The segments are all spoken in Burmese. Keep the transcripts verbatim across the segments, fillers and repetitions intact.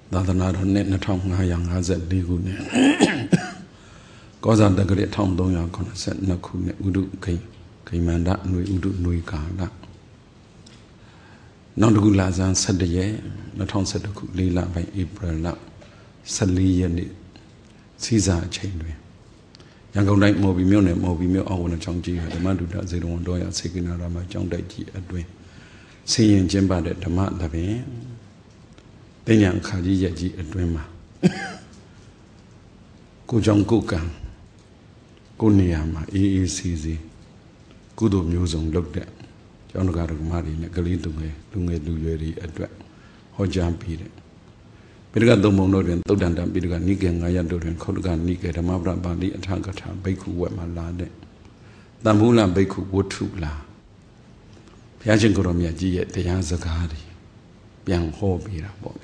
သာသနာတော်နှစ်နှစ်ထောင်ငါးရာငါးဆယ်လေးခုနှစ်ကောဇာတက္ကရာတစ်ထောင်သုံးရာခုနှစ်ဆယ်နှစ်ခုနှစ်ဥဒုခိခိမန္တအနွေဥဒုနွေကာလနောက်တစ်ခုလာဇန်ဆယ်တရက်နှစ်ထောင်ဆယ်တစ်ခုလေးလပိုင်းဧပြီလဆယ်လေးရက်နေ့စီစာအချိန်တွင်ရန်ကုန်တိုင်းမော်ဘီမြို့နယ်မော်ဘီမြို့အောင်ဝနချောင်းကြီးဓမ္မဒုဒဇေတဝန်တော်ရစေကိနာရမကျောင်းတိုက်ကြီးအတွင်ဆင်းရင်ကျင်းပတဲ့ဓမ္မသဘင်တင်ညာအခါကြီးရက်ကြီးအတွင်မှာကိုကြောင့်ကိုကံကိုနေရာမှာအေးအေးစီစီကုသိုလ်မျိုးစုံလုပ်တဲ့ကျောင်းတော်ကဓမ္မတွေနဲ့ကလေးသူငယ်လူငယ်လူရွယ်တွေအတွက်ဟောကြားပြီးတဲ့ပိဋကသုံးပုံတို့တွင်သုတ်တန်တပိဋကနိကေငါးရပ်တို့တွင်ခုတ်တကနိကေဓမ္မပဒပါဠိအထာကထာဘိက္ခုဝက်မှာလာတဲ့တမ္မူလဘိက္ခုဝတ္ထုလာဘုရားရှင်ကိုရောမြတ်ကြီးရဲ့တရားစကားတွေပြန်ဟောပြီးတာပေါ့လေ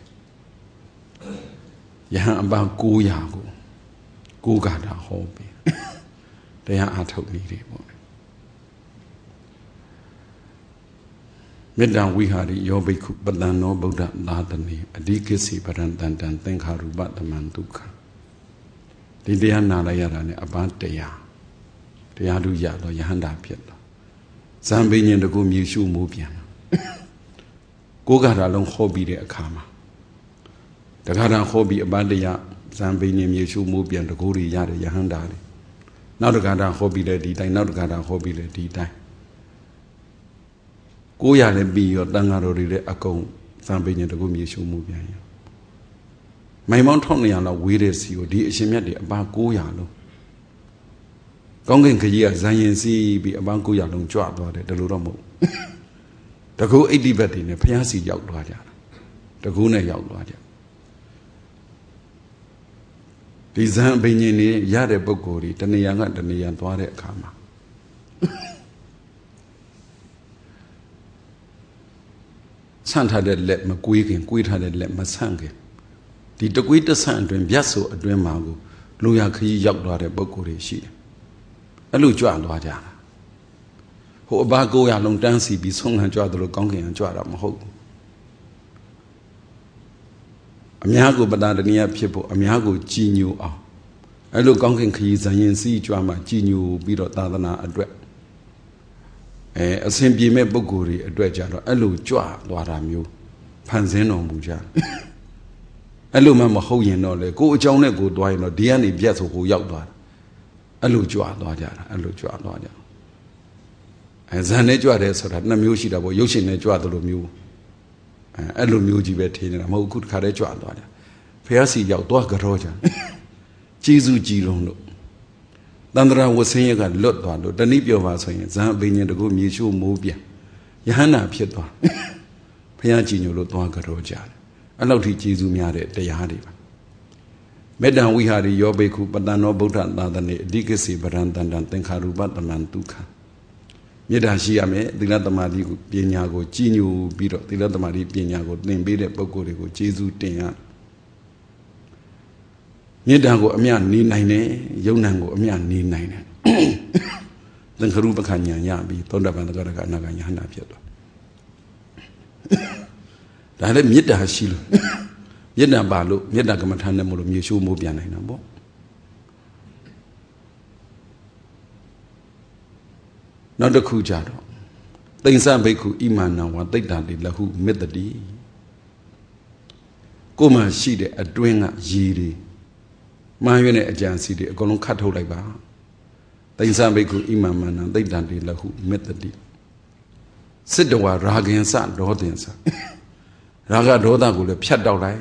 ယဟန်အပ၉ရာကိုကိုးကားတာဟောပြီးတရားအားထုတ်နေတယ်ပေါ့မေတ္တာဝိဟာရိယောဘိက္ခုပတံနောဗုဒ္ဓသာသနေအဓိကိစီပရံတန်တံသင်္ခါရုပတမံဒုက္ခဒီတရားနာလိုက်ရတာ ਨੇ အပန်းတရားတရားလူရတော့ယဟန္တာဖြစ်တော့ဇံပင်ရှင်တကူမြေရှုမိုးပြန်ကိုးကားတာလုံးဟောပြီးတဲ့အခါမှာတခါတည်းဟောပြီးအပန်းတရားဇံပင်ရှင်မြေရှုမိုးပြန်တကူတွေရတယ်ယဟန္တာတွေနောက်တခါတည်းဟောပြီးတဲ့ဒီတိုင်းနောက်တခါတည်းဟောပြီးတဲ့ဒီတိုင်းကိုးရလည်းပြီးရောတန်ဃာတော်တွေလည်းအကုန်ဇံပင်ရှင်တကူမြေရှုမိုးပြန်ရောမိုင်မောင်းထောက်နေရလောက်ဝေးတဲ့စီကိုဒီအရှင်မြတ်တွေအပန်း၉ရာလုံးကောင်းကင်ခကြီးကဇံရင်စီးပြီးအပန်း၉ရာလုံးကြွသွားတယ်ဒါလို့တော့မဟုတ်တကူအိဋ္ဌိဘတ်တွေနဲ့ဘုရားစီရောက်သွားကြတာတကူနဲ့ရောက်သွားကြဒီဇံပင်ရှင်တွေရတဲ့ပုဂ္ဂိုလ်တွေတဏှာကတဏှာသွားတဲ့အခါမှာဆန့်ထားတဲ့လက်မကွေးခင်ကွေးထားတဲ့လက်မဆန့်ခင်ဒီတကွေးတဆန့်အတွင်းဗျတ်ဆိုအတွင်းမှာကိုလူရခကြီးရောက်သွားတဲ့ပုဂ္ဂိုလ်တွေရှိတယ်အဲ့လိုကြွသွားကြတာဟိုအဘာကိုရလုံးတန်းစီပြီးဆုံးခံကြွတယ်လို့ကောင်းကင်ကကြွတာမဟုတ်ဘူးအများကိုပတာတဏှာဖြစ်ဖို့အများကိုကြည်ညိုအောင်အဲ့လိုကောင်းကင်ခကြီးဇံရင်စီးကြွမှာကြည်ညိုပြီးတော့သာသနာအတွက်အဲအစဉ်ပြေမဲ့ပုဂ္ဂိုလ်တွေအတွက်ကြတော့အဲ့လိုကြွသွားတာမျိုးဖန်ဆင်းတော်မူကြအဲ့လိုမှမဟုတ်ရင်တော့လေကိုယ်အကြောင်းနဲ့ကိုယ်သွားရင်တော့ဒီကနေပြတ်ဆိုကိုရောက်သွားတာအဲ့လိုကြွသွားကြတာအဲ့လိုကြွသွားကြအဲဇန်နဲ့ကြွတယ်ဆိုတာနှစ်မျိုးရှိတာပေါ့ရုပ်ရှင်နဲ့ကြွတယ်လို့မျိုးအဲအဲ့လိုမျိုးကြီးပဲထင်နေတာမဟုတ်အခုတစ်ခါတည်းကြွသွားကြဖះစီရောက်သွားကြောကြကျေးဇူးကြည်လုံးလို့တန္တရာဝဆင်းရဲကလွတ်သွားလို့တဏိပြောပါဆိုရင်ဇံအပင်ရှင်တကူမြေရှို့မိုးပြန်ယဟန္တာဖြစ်သွားဖះကြည်ညိုလို့သွားကြောကြတယ်အဲ့လောက်ထိကျေးဇူးများတဲ့တရားတွေပါမေတ္တာဝိဟာရိယောဘိက္ခုပတံနောဗုဒ္ဓသာသနေအဓိကစီပရံတန်တံသင်္ခါရုပတမံဒုက္ခမေတ္တာရှိရမယ်သီလသမာဓိကိုပညာကိုကြည်ညိုပြီးတော့သီလသမာဓိပညာကိုသင်ပေးတဲ့ပုဂ္ဂိုလ်တွေကိုကျေးဇူးတင်ရမေတ္တာကိုအမြနေနိုင်တယ်ယုံ nant ကိုအမြနေနိုင်တယ်သင်္ခါရုပခဉာဏ်ရပြီးသောတာပန်သဂရကအနာဂယဟန္တာဖြစ်သွားဒါလည်းမေတ္တာရှိလို့မေတ္တာပါလို့မေတ္တာကမ္မထာနဲ့မလို့မြေရှိုးမိုးပြန်နိုင်တာပေါ့နောက်တစ်ခုကြတော့သိဉ္စဘိက္ခုဣမာနဝသိတ္တတိလဟုမေတ္တတိကိုမှရှိတဲ့အတွင်းကရည်တွေမှားရွံ့တဲ့အကြံစီတွေအကုန်လုံးခတ်ထုတ်လိုက်ပါသိဉ္စဘိက္ခုဣမာမနံသိတ္တတိလဟုမေတ္တတိစစ်တဝါရာဂင်္စဒေါသင်္စရာဂဒေါသကိုလည်းဖြတ်တောက်လိုက်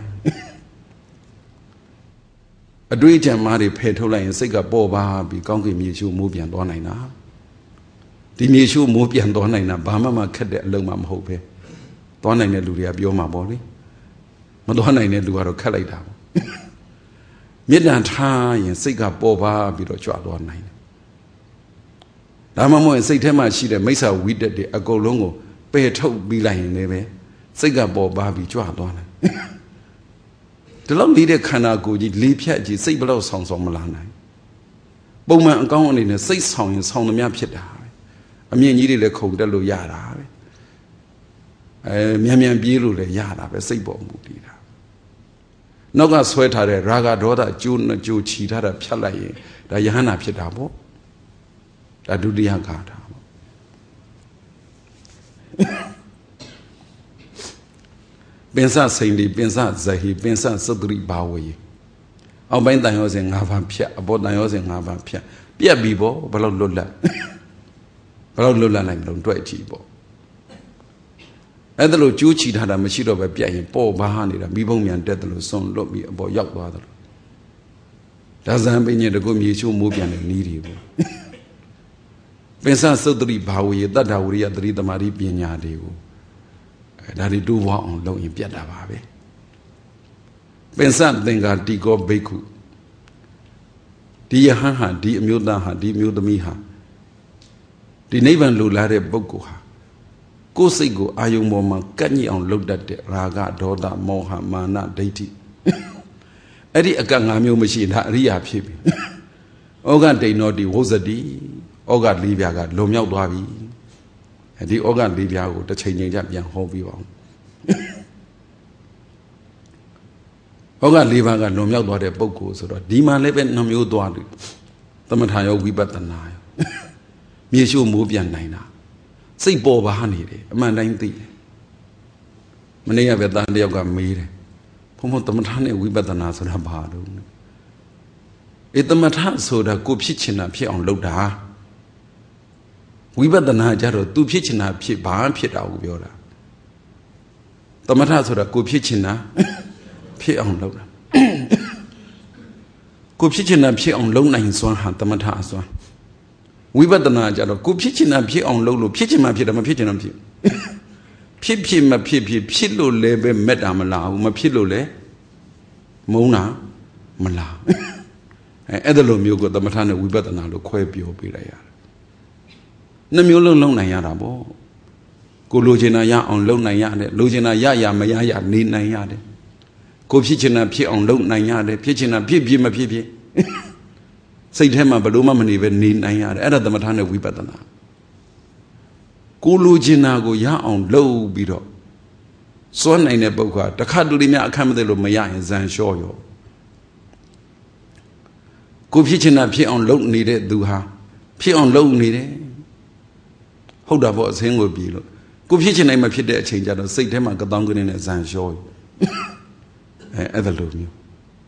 အတွေ့အကြံမားတွေဖယ်ထုတ်လိုက်ရင်စိတ်ကပေါ်ပါပြီးကောင်းကင်မြေရှိုးမိုးပြန်သွားနိုင်တာဒီမြေရှိုးမိုးပြန်သွားနိုင်တာဘာမှမခက်တဲ့အလုံးမှမဟုတ်ပဲသွားနိုင်တဲ့လူတွေကပြောမှာပေါ့လေမသွားနိုင်တဲ့လူကတော့ခက်လိုက်တာပေါ့မေတ္တာထားရင်စိတ်ကပေါ်ပါပြီးတော့ကြွသွားနိုင်တယ်ဒါမှမဟုတ်စိတ်ထဲမှာရှိတဲ့မိစ္ဆာဝိတ္တတွေအကုန်လုံးကိုပယ်ထုတ်ပြီးလိုက်ရင်လည်းပဲစိတ်ကပေါ်ပါပြီးကြွသွားတယ်ဒီလောက်လေးတဲ့ခန္ဓာကိုယ်ကြီးလေးဖြတ်ကြီးစိတ်ဘယ်တော့ဆောင်ဆောင်မလာနိုင်ပုံမှန်အကောင်းအနေနဲ့စိတ်ဆောင်ရင်ဆောင်သမျှဖြစ်တာပဲအမြင့်ကြီးတွေလည်းခုန်တက်လို့ရတာပဲအဲမြန်မြန်ပြေးလို့လည်းရတာပဲစိတ်ပေါ်မူတည်တာနောက်ကဆွဲထားတဲ့ရာဂဒေါသကျိုးနှစ်ကျိုးချီထားတာဖြတ်လိုက်ရင်ဒါယဟန္တာဖြစ်တာပေါ့ဒါဒုတိယဂါထာပေါ့ပင်စစိန်ဒီပင်စဇဟိပင်စသတ္တိဘာဝေအောက်ပိုင်းတန်ရောစဉ်၅ပါးဖြတ်အပေါ်တန်ရောစဉ်၅ပါးဖြတ်ပြက်ပြီပေါ့ဘယ်လောက်လွတ်လပ်ဘယ်လောက်လွတ်လပ်နိုင်မလို့တွေ့ကြည့်ပေါ့အဲ့ဒါလို့ကျိုးချီထားတာမရှိတော့ပဲပြက်ရင်ပေါ်ဘာနေတာမိဘုံမြန်တက်တယ်လို့စွန့်လွတ်ပြီးအပေါ်ရောက်သွားတယ်လို့ဒါဇံပင်ညတကုမြေချိုးမိုးပြန်တဲ့နီးတွေပေါ့ပင်စသုတ္တိဘာဝေတတ္တဝရိယသတိသမารိပညာတွေကိုအဲဒါတွေတိုးပွားအောင်လုပ်ရင်ပြတ်တာပါပဲပင်စသင်္ကာတိကောဘိက္ခုဒီယဟန်ဟာဒီအမျိုးသားဟာဒီအမျိုးသမီးဟာဒီနိဗ္ဗာန်လိုလားတဲ့ပုဂ္ဂိုလ်ဟာကိုယ်စိတ်ကိုအာယုံပေါ်မှာကပ်ညှိအောင်လုပ်တတ်တဲ့ရာဂဒေါသမောဟမာနဒိဋ္ဌိအဲ့ဒီအကငါမျိုးမရှိတာအရိယာဖြစ်ပြီဩဃဒိဏောတိဝုဇ္ဇတိဩဃလေးပြားကလွန်မြောက်သွားပြီဒီဩဃလေးပြားကိုတစ်ချိန်ချိန်ကျပြန်ဟောပြီးပါအောင်ဩဃလေးပါးကလွန်မြောက်သွားတဲ့ပုဂ္ဂိုလ်ဆိုတော့ဒီမှာလည်းပဲနှမျိုးသွားတယ်သမထယောဝိပဿနာယောမြေရှို့မိုးပြန်နိုင်တာစိတ်ပေါ်ပါနေတယ်အမှန်တိုင်းသိတယ်မနေ့ကပဲတန်တယောက်ကမေးတယ်ဘုံဘုံသမထနဲ့ဝိပဿနာဆိုတာဘာလို့အဲသမထဆိုတာကိုဖြစ်ချင်တာဖြစ်အောင်လုပ်တာဝိပဿနာကြတော့သူဖြစ်ချင်တာဖြစ်ဘာဖြစ်တာကိုပြောတာသမထဆိုတာကိုဖြစ်ချင်တာဖြစ်အောင်လုပ်တာကိုဖြစ်ချင်တာဖြစ်အောင်လုပ်နိုင်စွမ်းဟာသမထအစွမ်းဝိပဿနာကြတော့ကိုဖြစ်ချင်တာဖြစ်အောင်လုပ်လို့ဖြစ်ချင်မှဖြစ်တယ်မဖြစ်ချင်တော့ဖြစ်ဖြစ်ဖြစ်မဖြစ်ဖြစ်ဖြစ်လို့လည်းပဲမက်တာမလားဘူးမဖြစ်လို့လည်းမုန်းတာမလားအဲအဲ့ဒါလိုမျိုးကိုသမထနဲ့ဝိပဿနာလို့ခွဲပြောပေးလိုက်ရတယ်နှမျိုးလုံးလုံးနိုင်ရတာပေါ့ကိုလိုချင်တာရအောင်လုပ်နိုင်ရတယ်လိုချင်တာရရမရရနေနိုင်ရတယ်ကိုဖြစ်ချင်တာဖြစ်အောင်လုပ်နိုင်ရတယ်ဖြစ်ချင်တာဖြစ်ဖြစ်မဖြစ်ဖြစ်စိတ်ထဲမှာဘလို့မှမနေပဲနေနိုင်ရတယ်အဲ့ဒါသမထနဲ့ဝိပဿနာကိုလိုချင်တာကိုရအောင်လုပ်ပြီးတော့စွန့်နိုင်တဲ့ပုဂ္ဂိုလ်ကတခါတလေများအခက်မသိလို့မရရင်ဇန်လျှော့ရောကိုဖြစ်ချင်တာဖြစ်အောင်လုပ်နေတဲ့သူဟာဖြစ်အောင်လုပ်နေတယ်ဟုတ်တာပေါ့အစင်းကိုပြီးလို့ကိုဖြစ်ချင်နိုင်မဖြစ်တဲ့အချိန်ကျတော့စိတ်ထဲမှာကတောင်းကင်းနေတဲ့ဇန်လျှော့အဲအဲ့ဒါလိုမျိုး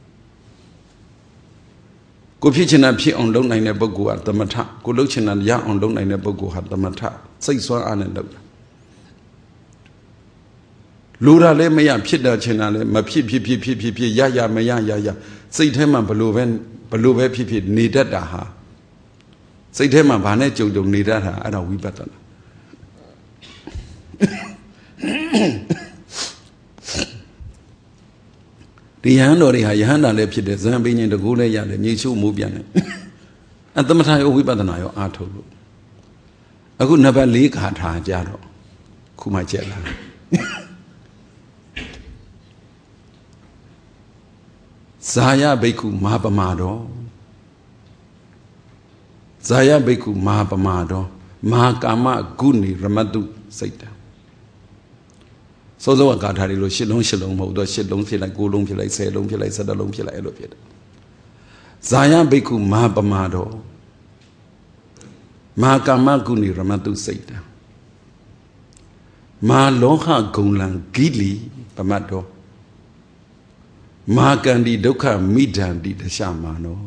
ကိုဖြစ်ချင်တာဖြစ်အောင်လုပ်နိုင်တဲ့ပုဂ္ဂိုလ်ကသမထကိုလုပ်ချင်တာရအောင်လုပ်နိုင်တဲ့ပုဂ္ဂိုလ်ဟာသမထစိတ်ဆွမ်းအားနဲ့လုပ်တာလူတာလည်းမရဖြစ်တာချင်တာလည်းမဖြစ်ဖြစ်ဖြစ်ဖြစ်ဖြစ်ဖြစ်ရရမရရရစိတ်ထဲမှာဘလို့ပဲဘလို့ပဲဖြစ်ဖြစ်နေတတ်တာဟာစိတ်ထဲမှာဘာနဲ့ကြုံကြုံနေတတ်တာအဲ့ဒါဝိပဿနာဒီယဟန်တော်တွေဟာယဟန်တာလည်းဖြစ်တယ်ဇံပင်းရင်တကူလည်းရတယ်မြေချို့မိုးပြန်တယ်အသမထရောဝိပဿနာရောအားထုတ်လို့အခုနံပါတ်၄ခါထားကြတော့ခုမှကျက်လာဇာယဘိက္ခုမဟာပမာတော်ဇာယဘိက္ခုမဟာပမာတော်မဟာကာမဂုဏီရမတုစိတ်တံစောစောကဂါထာတွေလို့ရှစ်လုံးရှစ်လုံးမဟုတ်တော့ရှစ်လုံးဖြစ်လိုက်ကိုးလုံးဖြစ်လိုက်ဆယ်လုံးဖြစ်လိုက်ဆယ်လုံးဖြစ်လိုက်အဲ့လိုဖြစ်တယ်ဇာယဘိက္ခုမဟာပမာတော်မဟာကာမဂုဏီရမတုစိတ်တံမဟာလောဟဂုံလံဂိလီပမတ်တော်မဟာကန္တိဒုက္ခမိဒန္တိတရှမာနော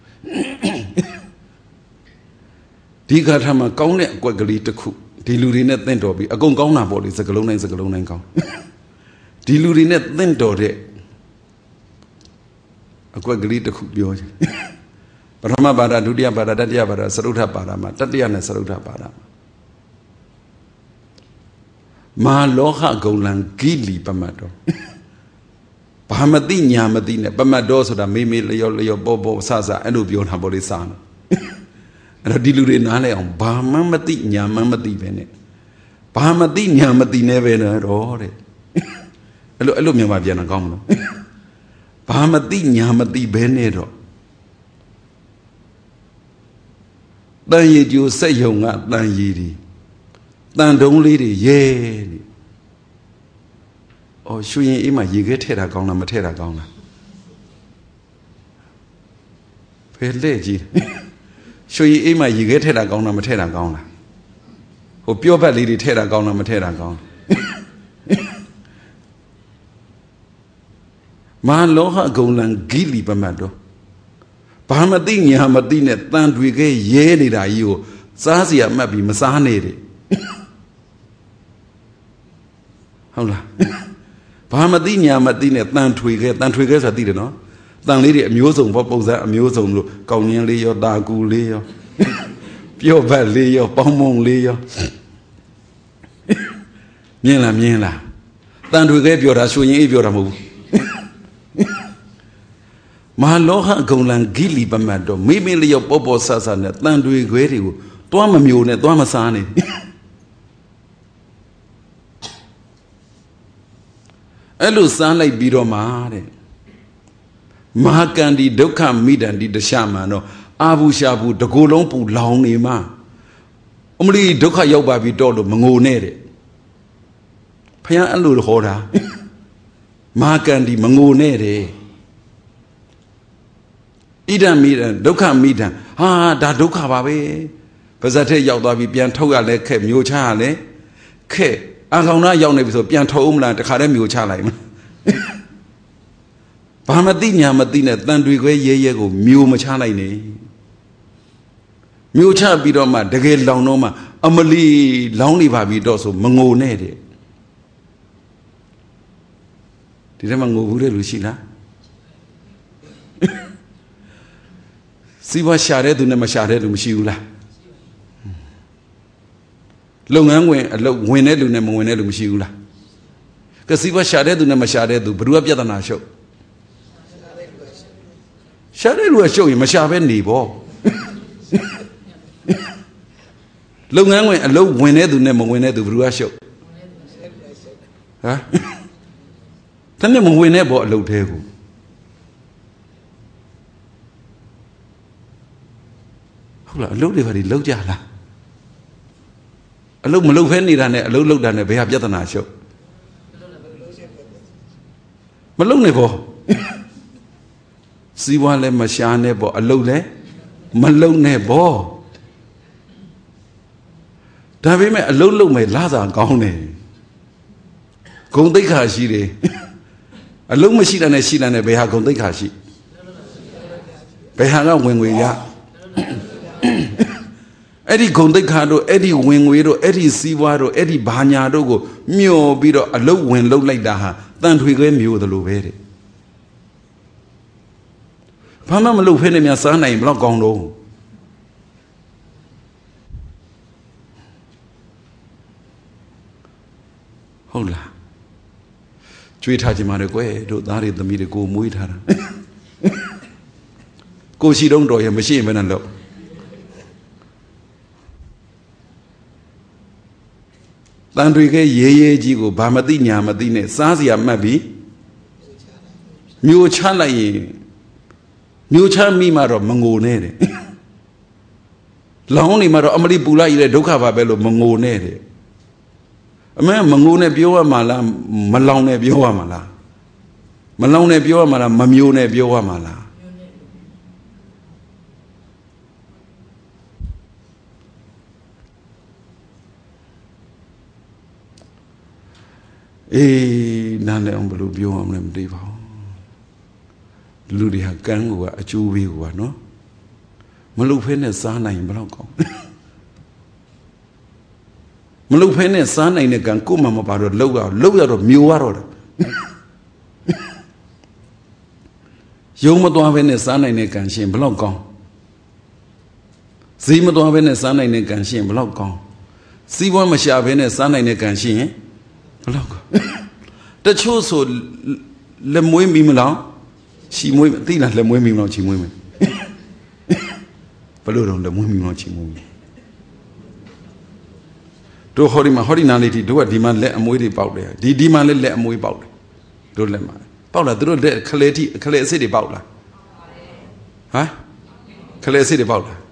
ဒီဂါထာမှာကောင်းတဲ့အကွက်ကလေးတစ်ခုဒီလူတွေနဲ့သင့်တော်ပြီးအကုန်ကောင်းတာပေါ့လေစကလုံးတိုင်းစကလုံးတိုင်းကောင်းဒီလူတွေနဲ့သင့်တော်တဲ့အကွက်ကလေးတစ်ခုပြောချင်ပထမပါဒဒုတိယပါဒတတိယပါဒသရုဋ္ဌပါဒမှာတတိယနဲ့သရုဋ္ဌပါဒမဟာလောဟဂုံလံဂိလီပမတ်တော်ဘာမသိညာမသိနဲ့ပမတ်တော်ဆိုတာမေးမေးလျောလျောပေါ်ပေါ်ဆဆအဲ့လိုပြောတာပေါ့လေစားနော်အဲ့တော့ဒီလူတွေနားလဲအောင်ဘာမှမသိညာမှမသိပဲနဲ့ဘာမသိညာမသိနေပဲတော့တဲ့အဲ့လိုအဲ့လိုမြန်မာပြန်တာကောင်းမလို့ဘာမသိညာမသိပဲနဲ့တော့တန်ရည်ကျိုးစက်ယုံကတန်ရည်ဒီတန်တုံးလေးတွေရဲနေအော်ရွှေရင်အေးမှာရေခဲထဲတာကောင်းလားမထဲတာကောင်းလားဘယ်လဲကြီးရွှေအိမ်မှာရေခဲထဲတာကောင်းတာမထဲတာကောင်းလားဟိုပြောပတ်လေးတွေထဲတာကောင်းတာမထဲတာကောင်းမဟာလောဟဂုံလံဂိလီပမတ်တော့ဘာမသိညာမသိနဲ့တန်တွေခဲရဲနေတာကြီးကိုစားစီရမှတ်ပြီးမစားနေတယ်ဟုတ်လားဘာမသိညာမသိနဲ့တန်ထွေခဲတန်ထွေခဲဆိုတာသိတယ်နော်တန်လေးတွေအမျိုးစုံပေါ့ပုံစံအမျိုးစုံလို့ကောင်းရင်းလေးရောတာကူလေးရောပြော့ဘက်လေးရောပေါင်းမုံလေးရောမြင်လားမြင်လားတန်ထွေခဲပြောတာရွှေရင်အေးပြောတာမဟုတ်ဘူးမဟာလောဟဂုံလံဂိလီပမတ်တော့မိမိလျော့ပေါ်ပေါ်ဆဆနဲ့တန်တွေခွဲတွေကိုတွားမမျိုးနဲ့တွားမစားနေအဲ့လိုစားလိုက်ပြီးတော့မှတဲ့မဟာကန္ဒီဒုက္ခမိဒန္တိတခြားမှတော့အာဘူးရှာဘူးတကိုယ်လုံးပူလောင်နေမှအမလီဒုက္ခရောက်ပါပြီတော့လို့မငိုနဲ့တဲ့ဖခင်အဲ့လိုဟောတာမဟာကန္ဒီမငိုနဲ့တဲ့ဣဒံမိဒံဒုက္ခမိဒံဟာဒါဒုက္ခပါပဲပါဇက်ထဲရောက်သွားပြီပြန်ထုတ်ရလဲခက်မျိုးချရလဲခက်အာခေါင်နာရောက်နေပြီဆိုပြန်ထုတ်အောင်မလားတခါတည်းမျိုးချလိုက်မလားဘာမသိညာမသိနဲ့တန်တွေခွဲရဲရဲကိုမျိုးမချနိုင်နဲ့မျိုးချပြီးတော့မှတကယ်လောင်တော့မှအမလီလောင်နေပါပြီတော့ဆိုမငိုနဲ့တဲ့ဒီထဲမှာငိုဘူးတဲ့လူရှိလားစီးပွားရှာတဲ့သူနဲ့မရှာတဲ့လူမရှိဘူးလားလုပ်ငန်းဝင်အလုပ်ဝင်တဲ့လူနဲ့မဝင်တဲ့လူမရှိဘူးလားကစီးပွားရှာတဲ့သူနဲ့မရှာတဲ့သူဘယ်သူကပြဿနာရှုပ်ရှာတဲ့လူကရှုပ်ရင်မရှာပဲနေပေါ့လုပ်ငန်းဝင်အလုပ်ဝင်တဲ့သူနဲ့မဝင်တဲ့သူဘယ်သူကရှုပ်ဟမ်တနေ့မဝင်တဲ့ပေါ့အလုပ်သေးကိုဟုတ်လားအလုပ်တွေဘာတွေလုပ်ကြလားအလုပ်မလုပ်ဖဲနေတာနဲ့အလုပ်လုပ်တာနဲ့ဘယ်ဟာပြဿနာရှုပ်မလုပ်နဲ့ပေါ့စီးပွားလည်းမရှာနဲ့ပေါ့အလုပ်လည်းမလုပ်နဲ့ပေါ့ဒါပေမဲ့အလုပ်လုပ်မယ်လာစားကောင်းတယ်ဂုဏ်သိက္ခာရှိတယ်အလုံးမရှိတာနဲ့ရှိတာနဲ့ဘယ်ဟာဂုဏ်သိက္ခာရှိဘယ်ဟာကဝင်ငွေရအဲ့ဒီဂုဏ်သိက္ခာတို့အဲ့ဒီဝင်ငွေတို့အဲ့ဒီစီးပွားတို့အဲ့ဒီဘာညာတို့ကိုမျောပြီးတော့အလုံးဝင်လုံးလိုက်တာဟာတန်ထွေခွဲမျိုးသလိုပဲတဲ့ဘာမှမလုပ်ဖဲနဲ့များစားနိုင်ဘယ်တော့ကောင်းတော့ဟုတ်လားကြွေးထားကြမှာလေကွယ်တို့သားတွေသမီးတွေကိုမွေးထားတာကိုရှိတော့တော်ရမရှိရင်ဘယ်နဲ့လို့တန်တွေခဲရဲရဲကြီးကိုဘာမသိညာမသိနဲ့စားစရာမှတ်ပြီးမျိုးချလိုက်ရင်မျိုးချမိမှတော့မငိုနဲ့တဲ့လောင်းနေမှတော့အမလီပူလိုက်ရတဲ့ဒုက္ခပါပဲလို့မငိုနဲ့တဲ့အမေမငိုနဲ့ပြောရမှာလားမလောင်နဲ့ပြောရမှာလားမလောင်နဲ့ပြောရမှာလားမမျိုးနဲ့ပြောရမှာလားအေးနားလည်းအောင်ဘယ်လိုပြောရမလဲမသိပါဘူးလူတွေဟာကန်းကအကျိုးပေးကွာနော်မလုပ်ဖဲနဲ့စားနိုင်ရင်ဘယ်တော့ကောင်းမလုပ်ဖဲနဲ့စားနိုင်တဲ့ကံကိုမှမပါတော့လောက်ရလောက်ရတော့မျိုးရတော့တယ်ယုံမသွားဖဲနဲ့စားနိုင်တဲ့ကံရှင်ဘယ်တော့ကောင်းဈေးမသွားဖဲနဲ့စားနိုင်တဲ့ကံရှင်ဘယ်တော့ကောင်းစီးပွားမရှာဖဲနဲ့စားနိုင်တဲ့ကံရှင်ဘယ်တော့ကောင်းတချို့ဆိုလက်မွေးမိမလားချီမွေးသိလားလက်မွေးမိမလားချီမွေးမဘယ်လိုတော့လက်မွေးမိမလားချီမွေးတို့ဟောဒီမှာဟောဒီနာလေးတီတို့ကဒီမှာလက်အမွေးတွေပေါက်တယ်ဒီဒီမှာလည်းလက်အမွေးပေါက်တယ်တို့လက်မှာပေါက်လားတို့လက်ခလဲတိခလဲအစစ်တွေပေါက်လားဟမ်ခလဲအစစ်တွေပေါက်လား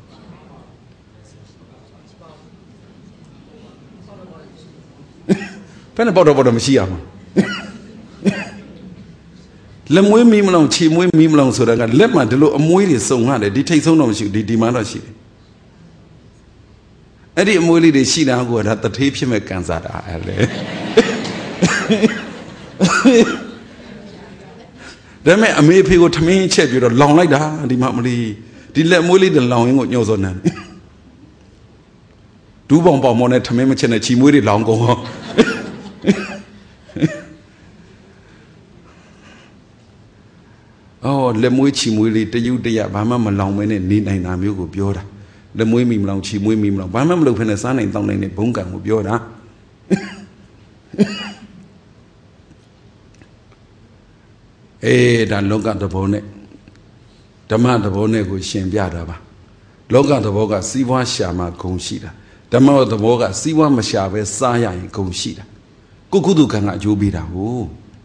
ဘယ်နဲ့ပေါက်တော့ပေါက်တော့မရှိရမှာလက်မွေးမီးမလောင်ချီမွေးမီးမလောင်ဆိုတာကလက်မှာဒီလိုအမွေးတွေစုံရတယ်ဒီထိတ်ဆုံးတော့မရှိဘူးဒီဒီမှတော့ရှိတယ်အဲ့ဒီအမွေးလေးတွေရှိတာကိုဒါတထေးဖြစ်မဲ့ကန်စားတာအဲ့လေဒါမဲ့အမေဖေကိုထမင်းချက်ပြီးတော့လောင်လိုက်တာဒီမှမလီဒီလက်မွေးလေးတွေလောင်ရင်းကိုညှော်စောနန်းဒူးပေါင်ပေါင်မောနဲ့ထမင်းမချက်နဲ့ချီမွေးတွေလောင်ကုန်ဟောအော်လက်မွေးချီမွေးလေးတယူတရဘာမှမလောင်မဲနဲ့နေနိုင်တာမျိုးကိုပြောတာလက်မွေးမီမလောင်ချီမွေးမီမလောင်ဘာမှမလုပ်ဖ ೇನೆ စားနိုင်တောင်းနိုင်တဲ့ဘုံကံကိုပြောတာအေးဒါလောကသဘောနဲ့ဓမ္မသဘောနဲ့ကိုရှင်ပြတာပါလောကသဘောကစီးပွားရှာမှဂုံရှိတာဓမ္မသဘောကစီးပွားမရှာပဲစားရရင်ဂုံရှိတာကိုကုသကံကအကျိုးပေးတာဟုတ်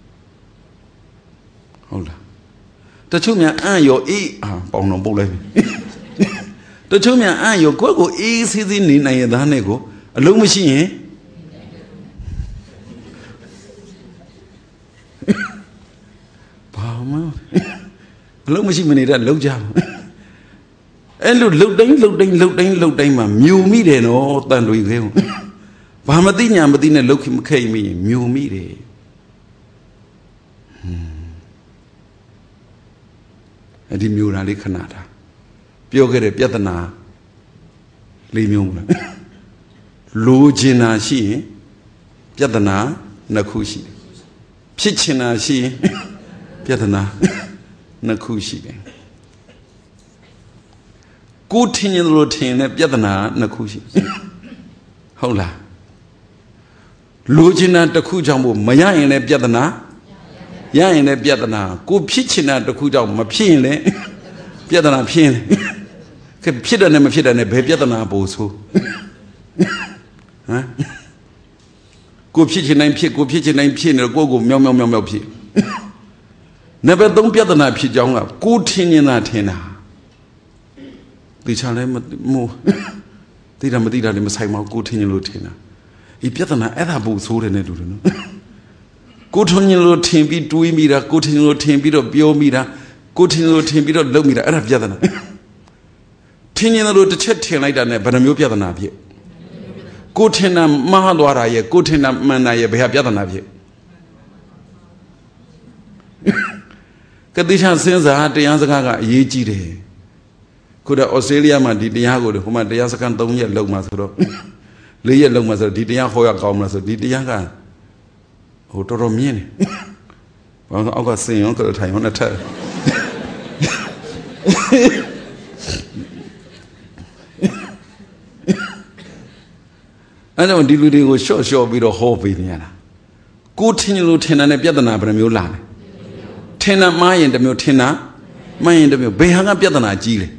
ဟုတ်လားတချို့များအံ့ရောအေးအာပေါင်တော်ပုတ်လိုက်ပြီတချို့များအံ့ရောကိုယ့်ကိုအေးဆေးဆေးနေနိုင်ရသားနဲ့ကိုအလုံးမရှိရင်ဘာမှအလုံးမရှိမနေတဲ့လောက်ကြအဲ့လိုလှုပ်တိုင်းလှုပ်တိုင်းလှုပ်တိုင်းလှုပ်တိုင်းမှာမြူမိတယ်နော်တန်တွေခဲဘာမသိညာမသိနဲ့လှုပ်ခိမခိမိရင်မြူမိတယ်အဲ့ဒီမျိုးတာလေးခဏတာပြောခဲ့တဲ့ပြဿနာလေးမျိုးလားလိုချင်တာရှိရင်ပြဿနာနှစ်ခုရှိတယ်ဖြစ်ချင်တာရှိရင်ပြဿနာနှစ်ခုရှိတယ်ကိုထင်ရင်လို့ထင်တဲ့ပြဿနာနှစ်ခုရှိဟုတ်လားလိုချင်တာတစ်ခုကြောင့်မို့မရရင်လည်းပြဿနာရရင်လည်းပြဿနာကိုဖြစ်ချင်တာတစ်ခုကြောင့်မဖြစ်ရင်လည်းပြဿနာဖြစ်ရင်ကဲဖြစ်တယ်နဲ့မဖြစ်တယ်နဲ့ဘယ်ပြဿနာပို့ဆိုဟမ်ကိုဖြစ်ချင်တိုင်းဖြစ်ကိုဖြစ်ချင်တိုင်းဖြစ်နေတော့ကိုကိုမြောက်မြောက်မြောက်မြောက်ဖြစ်နံပါတ်သုံးပြဿနာဖြစ်ကြောင်းကကိုထင်နေတာထင်တာဒီချာလဲမမို့သိတာမသိတာလည်းမဆိုင်ပါဘူးကိုထင်ရင်လို့ထင်တာဒီပြဿနာအဲ့ဒါပို့ဆိုးတယ်နဲ့တူတယ်နော်ကိုထင်ရင်လို့ထင်ပြီးတွေးမိတာကိုထင်ရင်လို့ထင်ပြီးတော့ပြောမိတာကိုထင်ရင်လို့ထင်ပြီးတော့လုပ်မိတာအဲ့ဒါပြဿနာထင်ရင်လို့တစ်ချက်ထင်လိုက်တာနဲ့ဘယ်နှမျိုးပြဿနာဖြစ်ကိုထင်တာမှားသွားတာရဲ့ကိုထင်တာမှန်တာရဲ့ဘယ်ဟာပြဿနာဖြစ်ကတိချစဉ်းစားတရားစကားကအရေးကြီးတယ်ခုတော့ဩစတြေးလျမှာဒီတရားကိုဟိုမှာတရားစခန်းသုံးရက်လောက်မှာဆိုတော့လေးရက်လောက်မှာဆိုတော့ဒီတရားဟောရကောင်းမလားဆိုဒီတရားကဟိုတော်တော်မြင့်တယ်ဘာလို့အောက်ကစင်ရောကလထိုင်ရောနဲ့ထက်အဲ့တော့ဒီလူတွေကိုရှော့ရှော့ပြီးတော့ဟောပေးနေရတာကိုထင်လို့ထင်တာနဲ့ပြဿနာဘယ်နှမျိုးလာလဲထင်တာမှားရင်တစ်မျိုးထင်တာမှားရင်တစ်မျိုးဘယ်ဟာကပြဿနာကြီးလဲ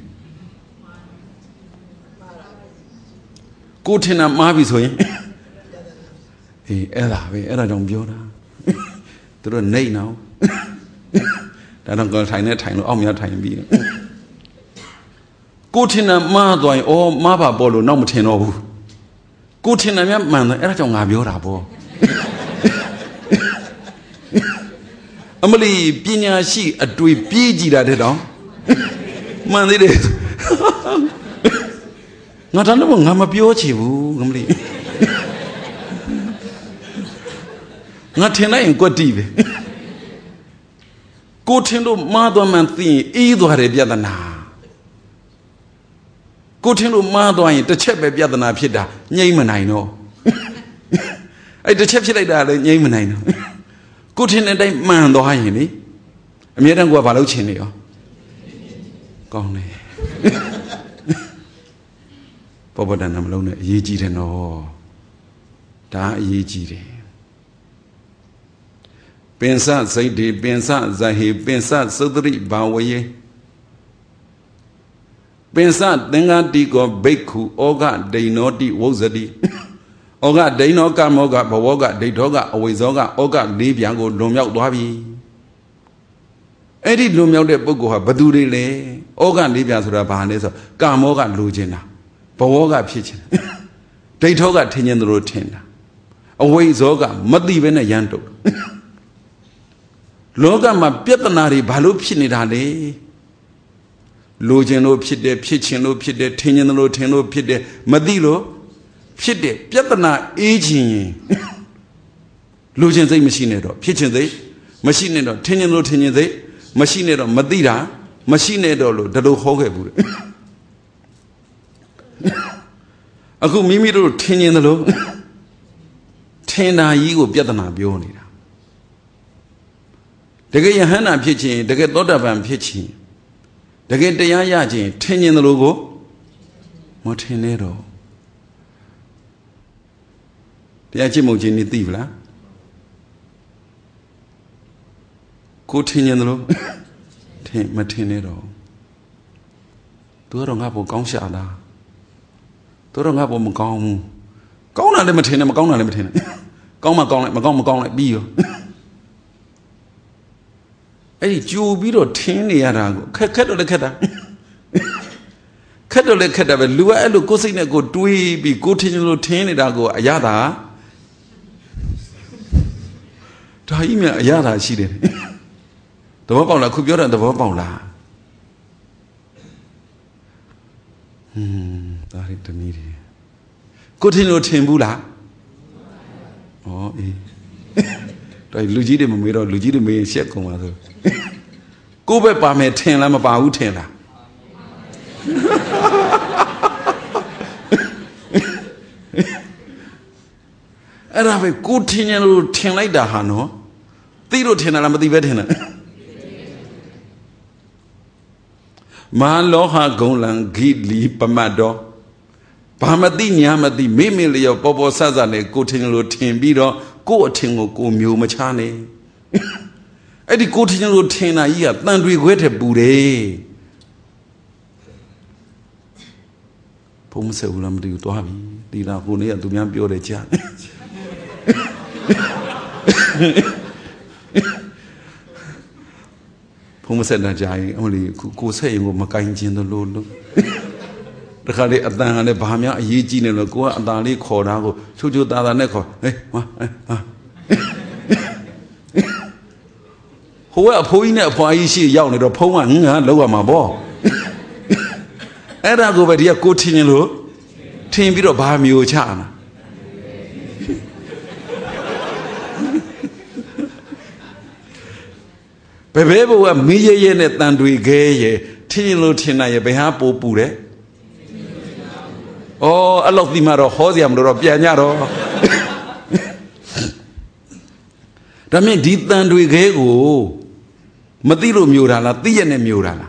ကိုထင်တာမှားပြီဆိုရင်အေးအဲ့ဒါပဲအဲ့ဒါကြောင့်ပြောတာသူတို့နှိမ့်နော်ဒါတော့ကိုထိုင်နေထိုင်လို့အောက်မြထိုင်ပြီးကိုထင်တာမှားသွားရင်အော်မှားပါပေါ့လို့နောက်မထင်တော့ဘူးကိုထင်တယ်များမှန်တယ်အဲ့ဒါကြောင့်ငါပြောတာပေါ့အမလီပညာရှိအတွေ့ပြေးကြည့်တာတဲ့တော့မှန်သေးတယ်ငါတန်းတော့ငါမပြောချင်ဘူးအမလီငါထင်လိုက်ရင်ကွက်တီးပဲကိုထင်လို့မှားသွားမှန်သိရင်အေးသွားတယ်ပြဿနာကိုထင်လို့မှားသွားရင်တစ်ချက်ပဲပြဿနာဖြစ်တာငြိမ့်မနိုင်တော့အဲ့တစ်ချက်ဖြစ်လိုက်တာလည်းငြိမ့်မနိုင်တော့ကိုထင်တဲ့အတိုင်းမှန်သွားရင်လေအမြဲတမ်းကိုကဘာလုပ်ချင်နေရောကောင်းတယ်ဘောပဒနာမလုံးနဲ့အရေးကြီးတယ်နော်ဒါအရေးကြီးတယ်ပင်စစိတ်ဒီပင်စဇဟေပင်စသုတ္တိဘာဝယေပင်စသင်္ဃတိကောဘိက္ခုဩဃဒိဏောတိဝုဇ္ဇတိဩဃဒိဏောကမောကဘဝောကဒိဋ္ဌောကအဝိဇ္ဇောကဩဃလေးပြန်ကိုလွန်မြောက်သွားပြီအဲ့ဒီလွန်မြောက်တဲ့ပုဂ္ဂိုလ်ဟာဘသူတွေလဲဩဃလေးပြန်ဆိုတာဘာလဲဆိုကာမောကလိုချင်တာဘဝောကဖြစ်ချင်တာဒိဋ္ဌောကထင်ချင်သူတို့ထင်တာအဝိဇ္ဇောကမသိဘဲနဲ့ရမ်းတုတ် Logama Pietanari, Balu Pinidale. Lojeno Pide, Pitchino Pide, Tinino, Teno Pide, Madilo, Pide, Pietana, aging. Lojan they machine, Pitchin they, machine, Tinino, Tinin they, machine, Madira, machine, the low hog. A good mimiro, Tinin the low. Tena, you Pietana, Bionida. The gay Hannah pitching, the get lot of am pitching. The get the yaji, ten in the logo. Motinero. The Ajimojini Divla. Go ten in the logo. Ten Matinero. Durangabo Gongshada. Durangabo Magong. Gona limitin, Magona limitin. Goma gong like Magoma gong like Bio. Hey, you be a teeny arago. Cattle the catter. Cattle the catter, but Lua Lucosina go dwee be good in the teeny dago, Ayada. Tahimia Ayada, she did. The Wapola could be on the Wapola. Hmm, that is the media. Good in your timbula. Oh, eh. Legitimate, made a legitimate ship. Go back by me, ten lam about ten. And I have a good ten year old ten like that, Hano. Zero ten lam the veteran. Man loha golan, gidli, pamado. Pahamadi, Yamadi, Mimili of Bobo Sazane, good ten year old ten beater. Go a tingle go mew machane. Eddie go to your tina yet, then we wait a bude. Pomse ulam do to have Dina Hunia to be a beauty chat. Pomse Najai only go say Makain in the Lulu. The Kali Adan and the Bahamia, Yijin and the Goa and Dali Korago, should you that neco? Eh, who are pulling up for I see young little poem, lower my ball. And I go over here, go to you, ten bit of Bahamio Chana. Baby, we are million at Nandui Gay, Tino Tina, Behapo Pure. Oh, I love the matter of Hosiam, the Pianaro. That means deep than we go. Matiro Murala, Tiana Murala.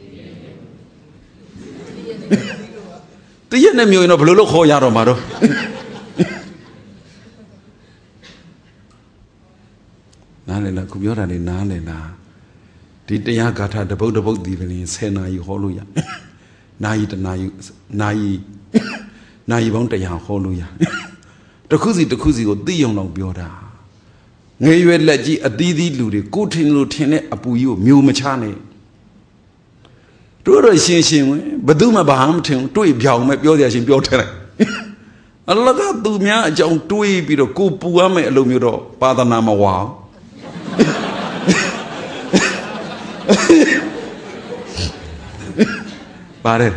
Tiana Murano, Blue Hoyaro Maro. Nalena, Kubura, Nalena. Did the Yakata, the boat about the evening, Sena, you holuya. Nai, Nai. Now you won't a holuya. The Kuzi, the Kuzi, or the young Bioda. Ngay you let ye a didi ludi, good in lieutenant Apuyu, Mew Machane. Do a shin, but do my baham to do it, young, my Bioda in Biotere. A lot of do me a young tui be the good puame alumiro, Father Nama wow. But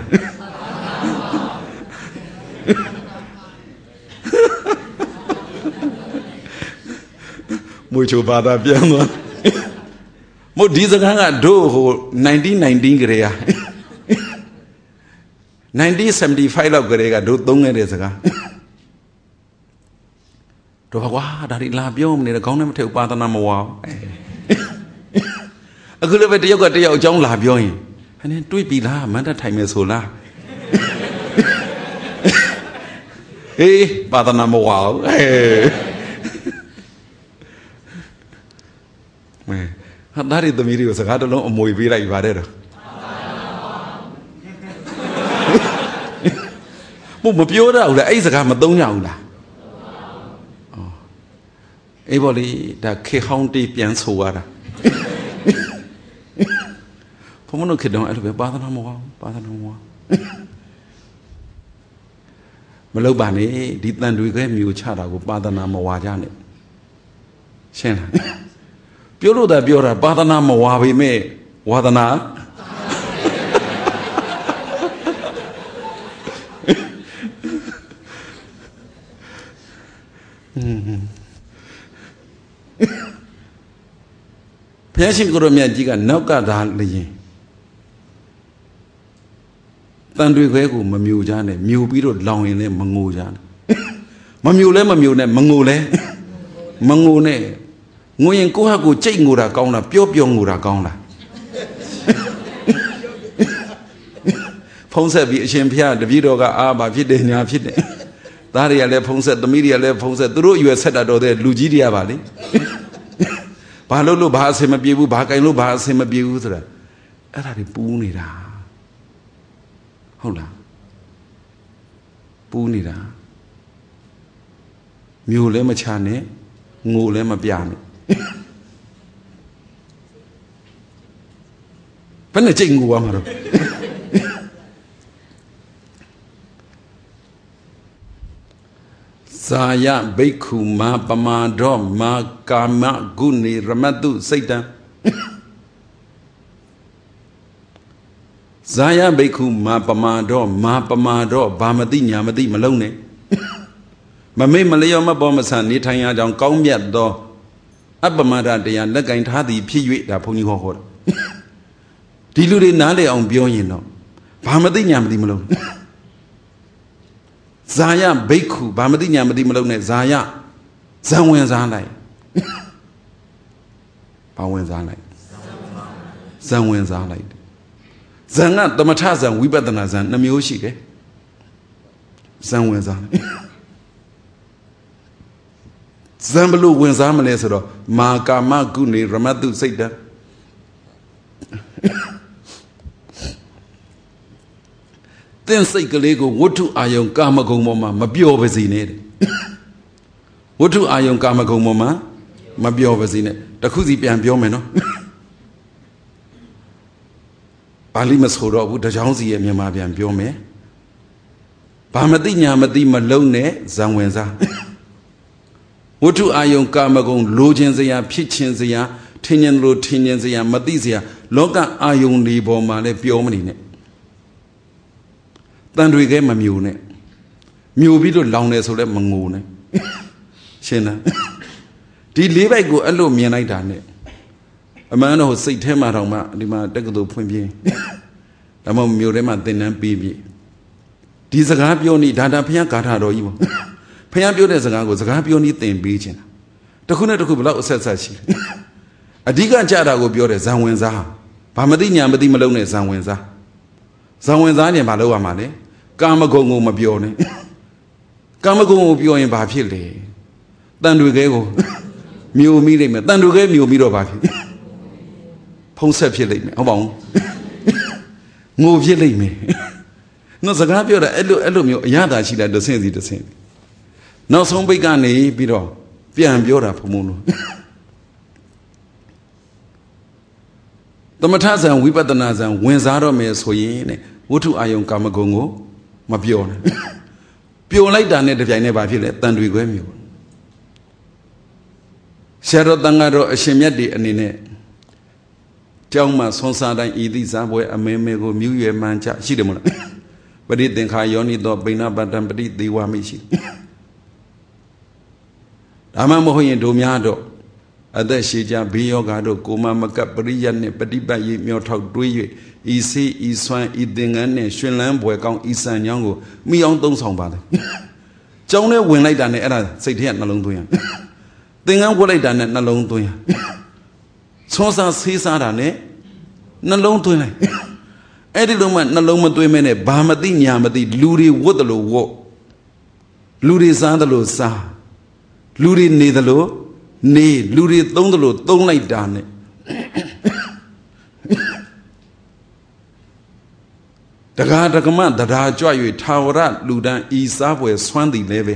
Mucho bada piano. Mo dizaga do nineteen nineteen grea. Nineteen seventy five of grega do tongue resaga. To ha dari labium near the government to Patanama wow. A good of a yoga de John Labion. And then do be la, man, that time is so la. Hey, Patanama wow. Hey. That is the media. I don't know more be like Vadera. Mupioda, the Isaac Madonna. Oh, Everybody, the County Piansuara. Pomono Kidon, I'll be Badanamo, Badanamo. Malobani did not do a game, you chara with Badanamo Wajani. Shena. ပြောလို့သာပြောတာပါဒနာမဝါပေမဲ့ဝါဒနာဘုရားရှင်ကိုရမြတ်ကြီးကနောက်ကဒါလျင်တန်တွေခွဲကိုမမြူကြနဲ့မြူပြီးတော့လောင်ရင်လည်းမငိုကြနဲ့မမြူလဲမမြူနဲ့မငိုလဲမငိုနဲ့ငိုရင်ကိုယ့်ဟာကိုယ်ကြိတ်ငိုတာကောင်းလားပျော့ပျော့ငိုတာကောင်းလားဖုံးဆက်ပြီးအရှင်ဘုရားတပည့်တော်ကအာဘာဖြစ်တယ်ညာဖြစ်တယ်သားတွေကလည်းဖုံးဆက်သမီးတွေကလည်းဖုံးဆက်သူတို့အရွယ်ဆက်တာတော့တဲ့လူကြီးတွေကပါလေဘာလို့လို့ဘာအဆင်မပြေဘူးဘာကင်လို့ဘာအဆင်မပြေဘူးဆိုတာအဲ့ဒါတွေပူးနေတာဟုတ်လားပူးနေတာမျိုးလည်းမချနဲ့ငိုလည်းမပြနဲ့ဘယ်နဲ့ကြိတ်ငိုရမှာတော့ဇာယဘိက္ခုမာပမာဒောမာကာမဂုဏေရမတုစိတ်တံဇာယဘိက္ခုမာပမာဒောမာပမာဒောဘာမတိညာမတိမလုံးနဲ့မမေ့မလျော့မပေါ်မဆန်နေထိုင်ရကြောင်းကောင်းမြတ်သောအပ္ပမဒတရားလက်ကင်ထားသည်ဖြစ်၍ဒါဘုန်းကြီးဟောဟောတာဒီလူတွေနားလည်အောင်ပြောရင်တော့ဘာမသိညာမသိမလုံးဇာယဘိက္ခုဘာမသိညာမသိမလုံးနဲ့ဇာယဇံဝင်စားလိုက်ဘာဝင်စားလိုက်ဇံဝင်စားလိုက်ဇံကသမထဇံဝိပဿနာဇံနှမျိုးရှိတယ်ဇံဝင်စားလိုက်ဇံဘလို့ဝင်စားမလဲဆိုတော့မာကာမဂုဏေရမတုစိတ်တံသင်စိတ်ကလေးကိုဝတ္ထုအာယုံကာမဂုဏ်ပေါ်မှာမပျော်ပါစေနဲ့ဝတ္ထုအာယုံကာမဂုဏ်ပေါ်မှာမပျော်ပါစေနဲ့တခုစီပြန်ပြောမယ်နော်ပါဠိမဆိုတော့ဘူးတကြောင်စီရဲ့မြန်မာပြန်ပြောမယ်ဘာမသိညာမသိမလုံးနဲ့ဇံဝင်စားဝတ္ထုအာယုံကာမဂုဏ်လိုခြင်းစရာဖြစ်ခြင်းစရာထင်ခြင်းလိုထင်ခြင်းစရာမသိစရာလောကအာယုံဒီပေါ်မှာလည်းပြောမနေနဲ့တန်တွေကဲမမြူနဲ့မြူပြီးတော့လောင်တယ်ဆိုလည်းမငိုနဲ့ရှင်းလားဒီလေးဘက်ကိုအဲ့လိုမြင်လိုက်တာနဲ့အမှန်တော့စိတ်ထဲမှာတော့မှဒီမှာတက္ကသိုလ်ဖွင့်ပြင်းဒါမှမဟုတ်မြို့ထဲမှာသင်တန်းပေးပြီးဒီစကားပြောနေဒါတာဘုရားဂါထာတော်ကြီးပေါ့ဘုရားပြောတဲ့စကားကိုစကားပြောနေသင်ပေးခြင်းတခုနဲ့တခုဘယ်လောက်အဆက်ဆက်ရှိလဲအဓိကကြတာကိုပြောတယ်ဇံဝင်စားဘာမသိညာမသိမလုံးနဲ့ဇံဝင်စားဇံဝင်စားနေဘာလို့ရမှာလဲကာမဂုဏ်ကိုမပြောနဲ့ကာမဂုဏ်ကိုပြောရင်ဘာဖြစ်လဲတန်တွေကဲကိုမျိုးမိလိမ့်မယ်တန်တွေကဲမျိုးပြီးတော့ဘာဖြစ်ဖုံးဆက်ဖြစ်လိမ့်မယ်ဟုတ်ပါဘူးငိုဖြစ်လိမ့်မယ်နော်စကားပြောတာအဲ့လိုအဲ့လိုမျိုးအရသာရှိလိုက်တစ်ဆင့်စီတစ်ဆင့်နောက်ဆုံးပိတ်ကနေပြီးတော့ပြန်ပြောတာဘုံဘုံတို့သမထဇံဝိပဿနာဇံဝင်စားတော့မယ်ဆိုရင်တဲ့ဝတ္ထုအာယုံကာမဂုဏ်ကိုမပြောနဲ့ပျော်လိုက်တာနဲ့တပြိုင်တည်းဘာဖြစ်လဲတန်တွေခွဲမျိုးဆရာတော်တန်ဃာတော်အရှင်မြတ်တွေအနေနဲ့ကျောင်းမှာဆွမ်းစားတိုင်းဤသည့်ဇာပွဲအမဲမဲကိုမြူးရွယ်မှန်ချရှိတယ်မလားပရိသင်္ခာယောနိသောပိဏပတ္တံပရိသေဝမိရှိဒါမှမဟုတ်ရင်တို့များတော့အသက်ရှည်ကြဘေးယောဂါတို့ကိုမမကပရိယတ်နဲ့ပฏิပတ်ရေးမြောထောက်တွေး၍ဤစေးဤဆွမ်းဤသင်္ကန်းနဲ့ရှင်လန်းဘွယ်ကောင်းဤစံညောင်းကိုမိအောင်သုံးဆောင်ပါလေကျောင်းထဲဝင်လိုက်တာနဲ့အဲ့ဒါစိတ်ထဲကနှလုံးသွင်းရသင်္ကန်းဝတ်လိုက်တာနဲ့နှလုံးသွင်းရဆွမ်းစားဆေးစားတာနဲ့နှလုံးသွင်းလိုက်အဲ့ဒီလိုမှနှလုံးမသွင်းမဲနဲ့ဘာမသိညာမသိလူတွေဝတ်တယ်လို့ဝတ်လူတွေစားတယ်လို့စားလူတွေနေတယ်လို့နေလူတွေသုံးတယ်လို့သုံးလိုက်တာနဲ့တကားတကမတရားကြွ၍ထာဝရလူတန်းဤစားပွဲဆွမ်းသည်လည်းပဲ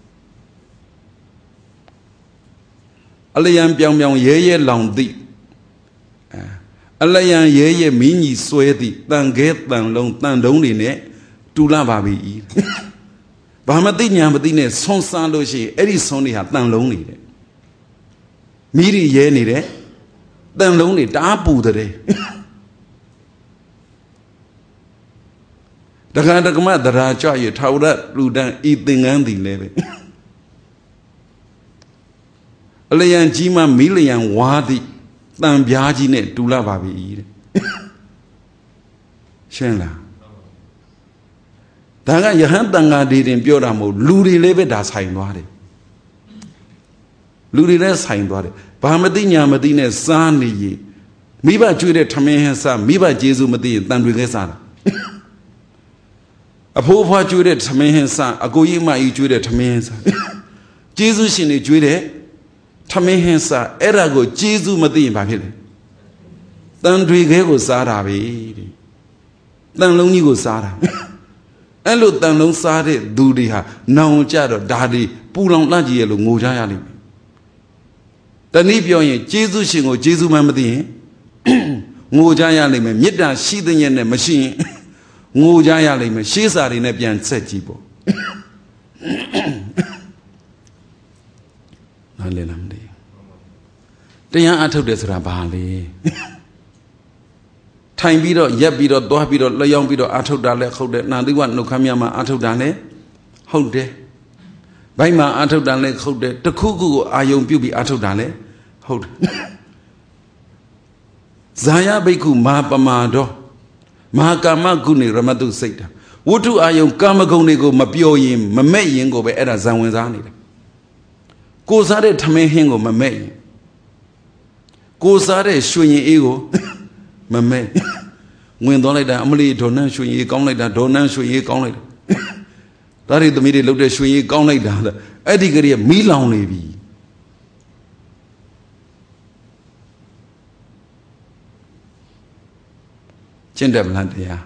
အလျံပြောင်ပြောင်ရဲရဲလောင်သည်အလျံရဲရဲမင်းကြီးဆွဲသည်တန်ခဲတန်လုံးတန်တုံးတွေနဲ့တူလာပါပြီဘာမသိညာမသိနဲ့ဆွန်းစားလို့ရှိရင်အဲ့ဒီဆွန်းတွေဟာတန်လုံးနေတယ်မိရီရဲနေတယ် tần lông này đã bù từ đây đặc biệt đặc mà ra cho yêu thâu đó lưu đang ít tiếng ăn thì lệ lấy anh chỉ mà mỹ lấy anh hóa thì tạm giá gì này tu la bà bị xem là ta cái giờ hắn tăng ngày đi đến biểu ra một lưu đi lấy về đã sai nó đấy lưu đi lấy sai nó đấy bà mà tin nhà mà tin này san đi gì mỹ bà chui để tham gia sa mỹ bà Giêsu mà tin tan đuôi cái sa à phố hoa chui để tham gia sa à cô yên mà yêu chui để tham gia sa Giêsu xin để chui để tham gia sa era cô Giêsu mà tin bà biết tan đuôi cái cô sa ra vậy tan lông như cô sa ra anh lúc tan lông sa đấy đủ đi ha nào cha rồi đa đi pu long la gì rồi ngồi ra đi tận đi biểu hiện Giêsu xin ngồi Giêsu mà mà tin ngồi ra đi mà biết là sĩ tự nhiên này mà xin ngồi ra đi mà sĩ sa đi này biến sẽ chỉ bộ nói lên làm điတရားအထုတ်တယ်ဆိုတာဘာလဲထိုင်ပြီးတော့ရက်ပြီးတော့သွားပြီးတော့လျောင်းပြီးတော့အထုတ်တာလဲဟုတ်တယ်နာသီဝနှုတ်ခမ်းမြတ်မှာအထုတ်တာလဲဟုတ်တယ်ဘိုင်းမှာအထုတ်တာလဲဟုတ်တယ်တခုခုကိုအာယုံပြုတ်ပြီးအထုတ်တာလဲဟုတ်တယ်ဇာယဘိက္ခုမဟာပမာတော်မဟာကာမဂုဏေရမတုစိတ်တာဝတ္ထုအာယုံကာမဂုဏ်တွေကိုမပြောရင်မမဲ့ရင်ကိုပဲအဲ့ဒါဇံဝင်စားနေတယ်ကိုစားတဲ့ထမင်းဟင်းကိုမမဲ့ရင်ကိုစားတဲ့ရွှေရင်အေးကိုမမဲ့ဝင်သွားလိုက်တာအမလီဒေါ်နန်းရွှေရင်အေးကောင်းလိုက်တာဒေါ်နန်းရွှေရင်အေးကောင်းလိုက်တာဒါတွေသမီးတွေလှုပ်တဲ့ရွှေရင်အေးကောင်းလိုက်တာအဲ့ဒီကလေးကမီးလောင်နေပြီကျင့်တယ်မလားတရား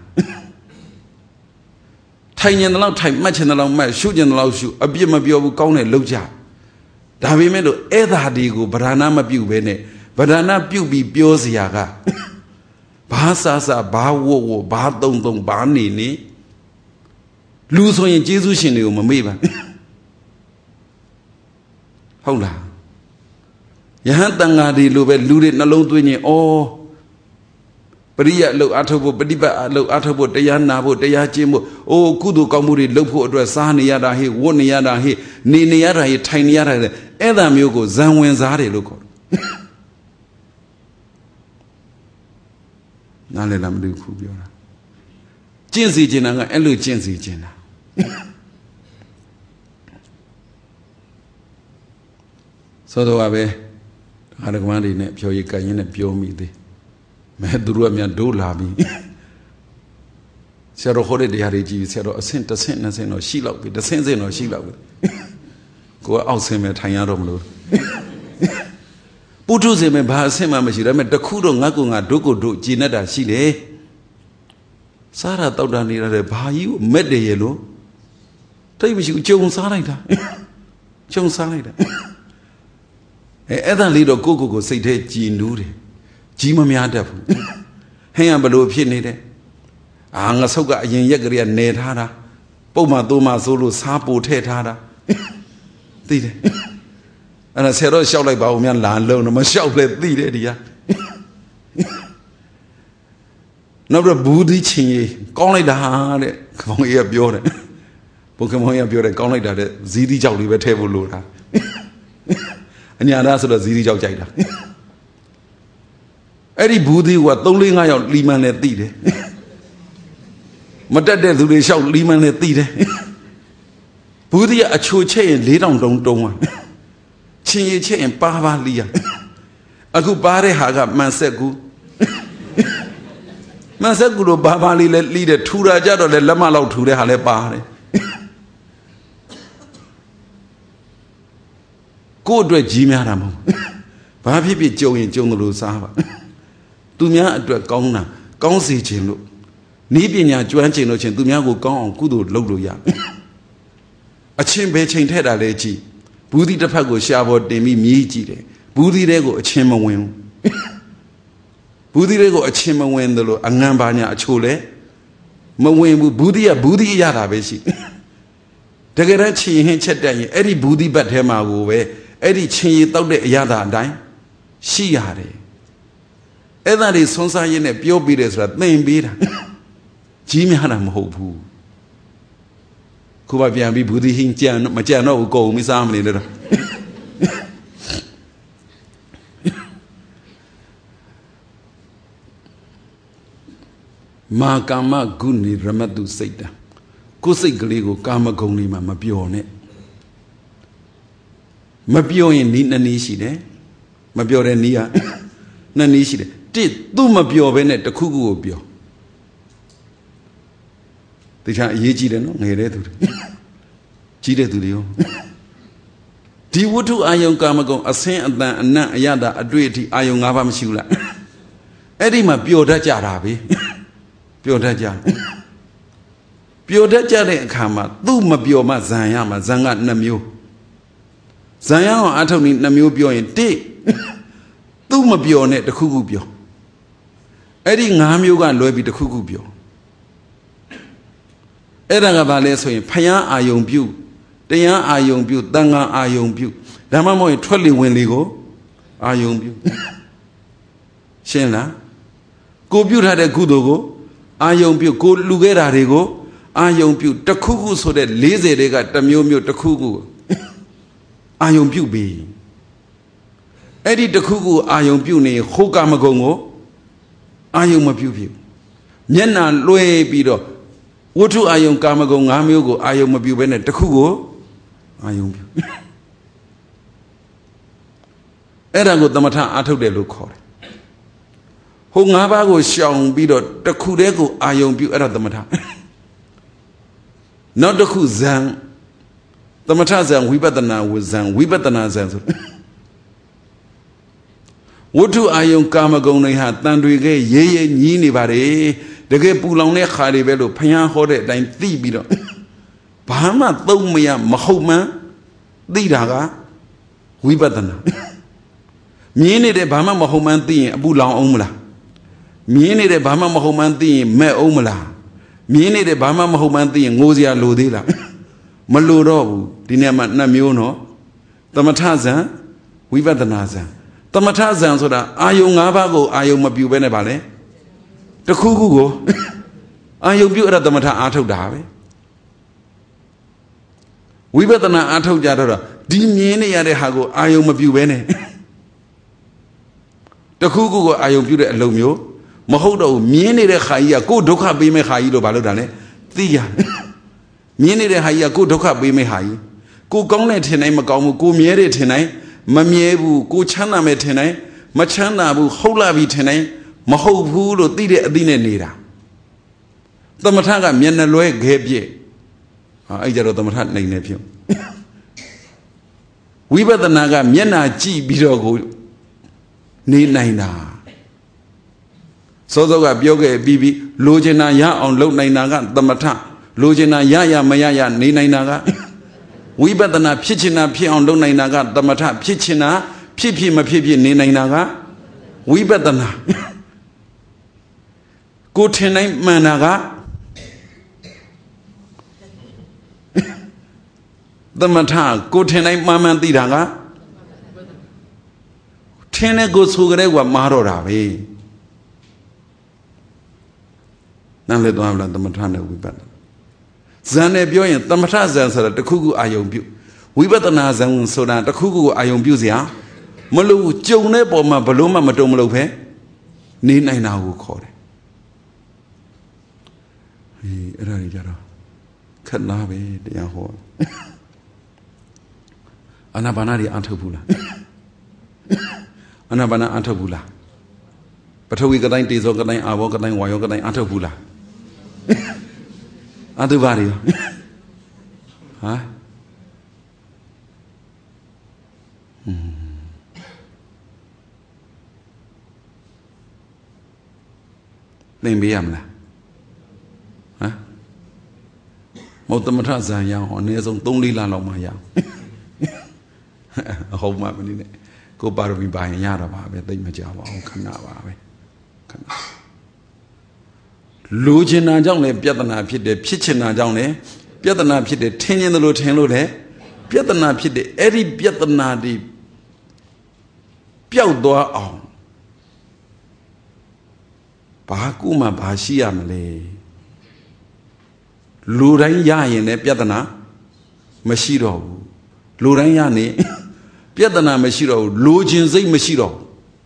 ထိုင်နေတယ်လို့ထိုင်မှတ်ချင်တယ်လို့မှတ်ရှုချင်တယ်လို့ရှုအပြစ်မပြောဘူးကောင်းတယ်လှုပ်ကြဒါပေမဲ့လို့အဲ့ဒါဒီကိုဗဒနာမပြုတ်ပဲနဲ့ဗဒနာပြုတ်ပြီးပြောစရာကဘာစာစာဘာဝဝဘာတုံတုံဘာနေနေလူဆိုရင်ကျေးဇူးရှင်တွေကိုမမေ့ပါဟုတ်လားယဟန်တန်ဃာတွေလိုပဲလူတွေနှလုံးသွင်းရင်ဩပရိယအလုပ်အထုတ်ဖို့ပฏิပတ်အလုပ်အထုတ်ဖို့တရားနာဖို့တရားကျင့်ဖို့အိုးကုသိုလ်ကောင်းမှုတွေလုပ်ဖို့အတွက်စားနေရတာဟဲ့ဝတ်နေရတာဟဲ့နေနေရတာဟဲ့ထိုင်နေရတာဟဲ့အဲ့ဒါမျိုးကိုဇံဝင်စားတယ်လို့ခေါ်တယ်နားလည်လားမသိဘူးပြောတာကျင့်စီခြင်းတာကအဲ့လိုကျင့်စီခြင်းတာဆိုတော့ပဲအာရကမန်တွေနဲ့ဖြောရည်ကန်ရင်နဲ့ပြောမိသေးမဲသူတို့ကမြန်ဒိုးလာပြီဆရာတော်ခေါ်တဲ့တရားတွေကြည့်ဆရာတော်အဆင့်တစ်ဆင့်နှစ်ဆင့်တော့ရှိလောက်ပြီတစ်ဆင့်ဆင့်တော့ရှိလောက်ပြီကိုကအောက်ဆင့်ပဲထိုင်ရတော့မလို့ပုထုဇဉ်ပဲဘာအဆင့်မှမရှိဒါပေမဲ့တခုတော့ငါ့ကိုငါဒုက္ကိုဒုကြည်နေတာရှိလေစားတာတောက်တာနေရတယ်ဘာကြီးကိုမက်တယ်ရဲ့လို့တိတ်မရှိဘူးကြုံစားလိုက်တာကြုံစားလိုက်တာအဲအဲ့ဒါလေးတော့ကိုကိုကိုစိတ်ထဲကြည်နူးတယ်ကြီးမများတတ်ဘူးဟင်းရဘလို့ဖြစ်နေတယ်အာငါဆုတ်ကအရင်ရက်ကလေးကနေထားတာပုတ်မှသိုးမှဆိုလို့စားပိုထည့်ထားတာသိတယ်အဲ့ဒါဆရာတော်လျှောက်လိုက်ပါဦးများလာလုံးတော့မလျှောက်လဲသိတယ်ဒီကနောက်တော့ဘူးဒီချင်းကြီးကောင်းလိုက်တာတဲ့ခမောင်ကြီးကပြောတယ်ဘုခမောင်ကြီးကပြောတယ်ကောင်းလိုက်တာတဲ့ဇီးသီးကြောက်လေးပဲထည့်ဖို့လိုတာအညာသားဆိုတော့ဇီးသီးကြောက်ကြိုက်တာအဲ့ဒီဘူးဒီကသုံးလေးငါးယောက်လီမန်နဲ့တိတယ်မတက်တဲ့သူတွေလျှောက်လီမန်နဲ့တိတယ်ဘူးဒီကအချိုချက်ရင်လေးတောင်တုံးတုံးอ่ะချင်းရချက်ရင်ပါပါလီရအခုပါတဲ့ဟာကမန်ဆက်ကူမန်ဆက်ကူတော့ပါပါလီလဲလီတယ်ထူတာကြတော့လဲလက်မလောက်ထူတဲ့ဟာလဲပါတယ်ကို့အတွက်ကြီးများတာမဟုတ်ဘာဖြစ်ဖြစ်ကြုံရင်ကြုံတယ်လို့စားပါသူများအတွက်ကောင်းတာကောင်းစေခြင်းလို့ဤပညာကျွမ်းကျင်လို့ချင်းသူများကိုကောင်းအောင်ကုသိုလ်လုပ်လို့ရအချင်းပဲချိန်ထက်တာလဲကြည့်ဘူးဒီတစ်ဖက်ကိုရှာပေါ်တင်ပြီးမြည်ကြည့်တယ်ဘူးဒီတဲ့ကိုအချင်းမဝင်ဘူးဒီတဲ့ကိုအချင်းမဝင်တယ်လို့အငံပါညာအချို့လဲမဝင်ဘူးဘူးဒီကဘူးဒီရတာပဲရှိတကယ်တမ်းချီဟင်းချက်တက်ရင်အဲ့ဒီဘူးဒီဘက်ထဲမှာကိုပဲအဲ့ဒီချင်းရည်တောက်တဲ့အရာသာအတိုင်းရှိရတယ် that is Sonsa in a pure beaters that name beater. Jimmy Hanam hope who. Kubabian be Buddhi Hintian, Majano go, Miss Army little. Ma Kama Guni Ramadu Seta. Kusik Gligo Kama Goni Mabione. Mabio in Nanishi, Mabiore Nia Nanishi. Did do Mabio Venet the Kugu Bio. The child Yeji, no, Chide to you. Tiwutu Ayong Kamago, a saint and na yada, a duty Ayong Avam Shula. Edima Bioda Jarabi. Bioda Jar. Bioda Jare Kama, do Mabioma Zayama, Zanga Namu. Zayama Atomi Namu Bio in tea. Do Mabione the Kugubio. Eddie Namuga and Lobi the Kugubio. Edanga Valeso in Paya Ayong Bu. Daya Ayong Bu, Danga Ayong Bu. Damamo in Twelly when they go. Ayong Bu. Shena. Go Bu had a good ogo. Ayong Bu, go Lugera rego. Ayong Bu, the cuckoo so that lazy they got the mew mew the cuckoo. Ayong Bu be. Eddie the cuckoo Ayong Bu ne Hokamagongo. Ayong Mabu. Yena Loe Bido. What do Ayong Kamago Amiogo, Ayong Mabu Benet, the Kugo? Ayong. Erago Damata Ato de Lucor. Hongabago Shang Bido, the Kudego Ayong Bu at the Mata. Not the Kuzang. The Matazan, we better now with Zang, we better now Zan. What do Ayong Kamago had Tandrige, ye, ye, Nibare? The gay Pulone Harivelo, Payan Hode, Dine Thibido. Bahama, Thomia, Mahoma, Didaga, Wibadana. Miene de Bama Mahoman thing, Bulan Omla. Miene de Bama Mahoman thing, Me Omla. Miene de Bama Mahoman thing, Ngozia Lodila. Maluro, Dinama Namuno. Tamataza, Wibadanaza. Tamataza, so that Ayong Abago, Ayong Mabu Benebale. The Kugu, Ayong Bu at the Mata Ato Davi. We better not Ato Jadara. Dimiene Yadehago, Ayong Mabu Bene. The Kugu, Ayong Bu at Lomio. Mahodo, Miene de Haya, go Doka Bime Haido Balodane. Thea. Miene de Haya, go Doka Bime Hai. Go Gone Tenai Magamu, go Miere Tenai, Mamiebu, go Chana Metenai, Machana, Holavi Tenai. Maho Pulo did it Dine Nira. The Matanga Miena Loe Gebye. I got the Matan nephew. We were the Naga Miena G Bidogo Nina. So the Bioga Bibi, Lojena Ya on Low Nainaga, the Mata, Lojena Yaya Mayaya Nina Naga. We better not pitchina P on Low Nainaga, the Mata, pitchina, Pipi Mapipi Nina Naga. We better not. Go tonight, Managa. The Mata, go tonight, Mamma Didaga. Tena goes who get what Maroravi. Now let them have the Matana we better. Zane Bioyan, the Matazan said the Kugu Ayong Bu. We better Nazan so that the Kugu Ayong Buzia. Malu, Jone Boma, Baloma, Madomolope. Nina now will call it. Jara Kanabe, the Yaho Anabanari Antabula Anabana Antabula. But we got nine days or nine, I walk nine, why you got nine Antabula Antabario. Huh? Name be Amla. Huh? Motamata Zayang on his own Tony Lalomaya. A whole map in it. Go bar me by Yaraba, they Majava, Kanava. Lujina Jongle, Piatana Pit, the Pichina Jongle, Piatana Pit, the ten in the Lutan Lode, Piatana Pit, the Eddie Piatana, the Piaudoa on. Bakuma Bashia Malay Luranya in a Piatana Mashiro Luranyani Piatana Mashiro Lujinzi Mashiro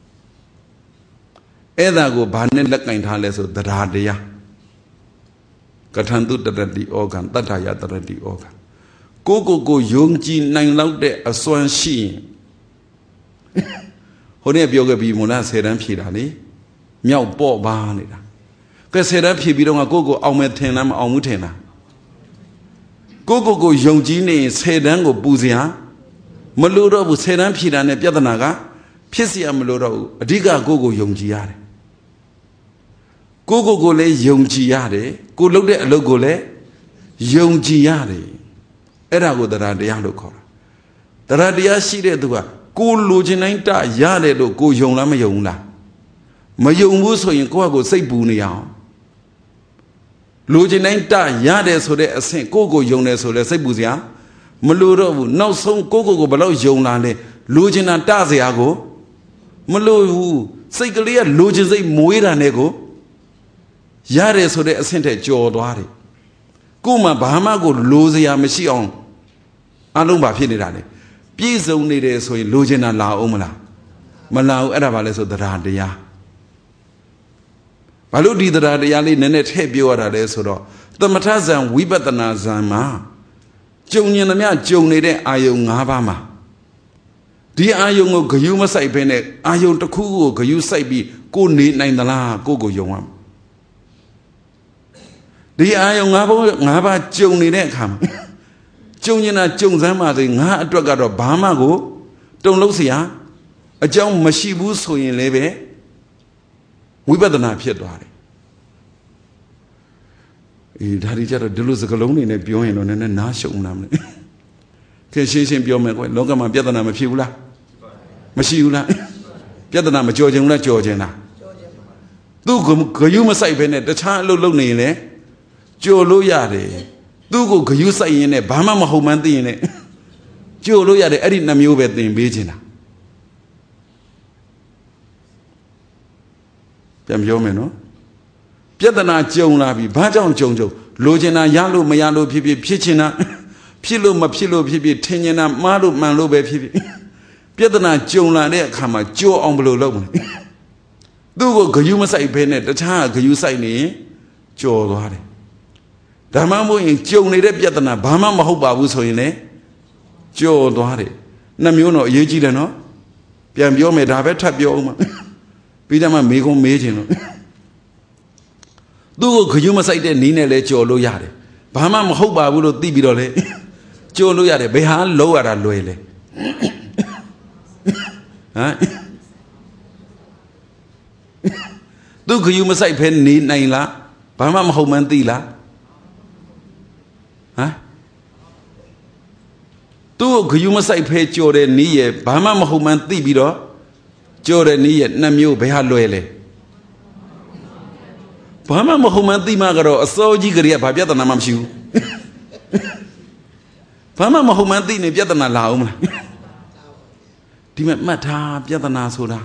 Edago Banen Lakain Haleso the Radia Katandu the organ, Tataya the organ. Go go go Yongji nine laude a swan she. Hone Bioga be Mona said and Pirani Miao Bo Banida. Casseda Pibidonga go go Aumetenam Aumutena. Go go go Yongji said and go Buzia Maluro was said and Pirane Piatanaga Pisia Maluro Diga go go Yongjiare. Go go go le Yongjiare, go look at logo le Yongjiare. Era go the Radia look. The Radia Shide Dua, go Lujinata Yade do go Yonga Mayonga. Mayongu so in Coago say Bunia. Lujinata Yade so they say go go Yonga so they say Buzia. Maluro no so go go below Yonga, Lujinata Ziago. Malu say Galia Lujin say Moira Nego. Yare so they assented Joe Dwari. Kuma Bahama go Luzia Mission. Alumba Finidane. Peace only there so in Lujina La Umala. Malau Eravales of the Radia. Baludi the Radiali Nenet Hebiora de Sodo. The Matazan Wibatana Zama. Junior Jonade Ayung Habama. The Ayung Gayuma Saipene, Ayung Taku, Gayu Saibi, go need nine the la, go go yongam. The Ayung Naba Jonade come. Junior Jonzama, the Nga Dragado Bama go, don't Lucia, a John Mashibu so in Leve. We better not appear to Harry. It had each other to lose a colony in a Bioin on a national name. Can she send Bioman, Logama Piatanama Fula? Mashula Piatanama Georgiana Georgiana. Do Gayuma Saibenet, the child Lone, Joe Loyade. Do go Gayusa in a Bama Mahomandi in it. Joe Loyade, Edina Mubet in Virginia. Piamyomeno Piatana Jonabi, Bajan Jonjo, Lojana Yalu Mayalo Pipi, Pichina, Pilo Mapilo Pipi, Tenina, Malu Malobe Pipi, Piatana Jona, there come a Joe Omblo Loman. Do go Gayuma Sai Benet, the child Gayusa ni Joe Lade. Damamo in Joni Piatana, Bama Mahoba was in it, Joe Lade. Namuno, Yejidano, Piamyome, Davet Tabioma. Pidama Mego Majino. Do Kayuma say the Nina let your loyade. Bama Hoba will be bidole. Joe Loyade, Behan lower at Loele. Do Kayuma say pen need Naila? Bama Homantila? Huh? Do Kayuma say pay your knee, Bama Homanti bido? Jordan ni Namu Behaloele. Pama Mahomati Magaro, a so jiggery about Yatana Mamshu. Pama Mahomati in Yatana Laum. Timet Mata, Yatana Soda.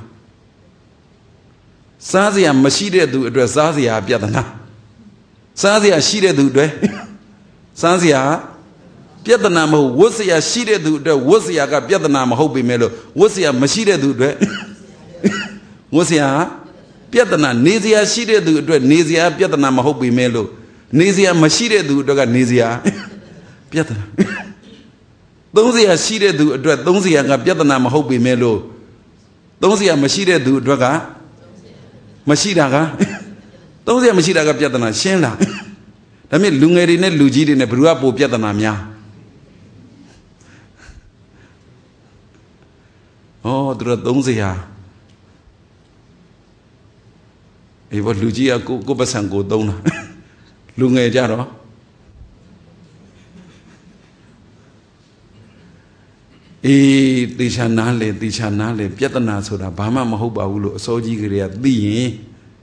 Sazia Mashide do address Sazia Yatana. Sazia Shide do de Sazia Piatanamo, Wosia Shide do the Wosia got Piatanam Hopi Melo, Wosia Mashide do de. Was ya Piatana, Nizia Shide do Nizia, Piatana Mahobi Melo, Nizia Mashide do Doga Nizia Piatana. Donzia Shide do Donzia Piatana Mahobi Melo, Donzia Mashide do Droga Mashidaga, Donzia Mashidaga Piatana, Shena. That means Lungerine Lugi in a Bruapo Piatanamia. Oh, Donzia. It was Lugia go Basango Dona Lunga Jaro. E the Chanale, the Chanale, Piatana Soda, Bama Mahoba Ulo, Soji Gria, the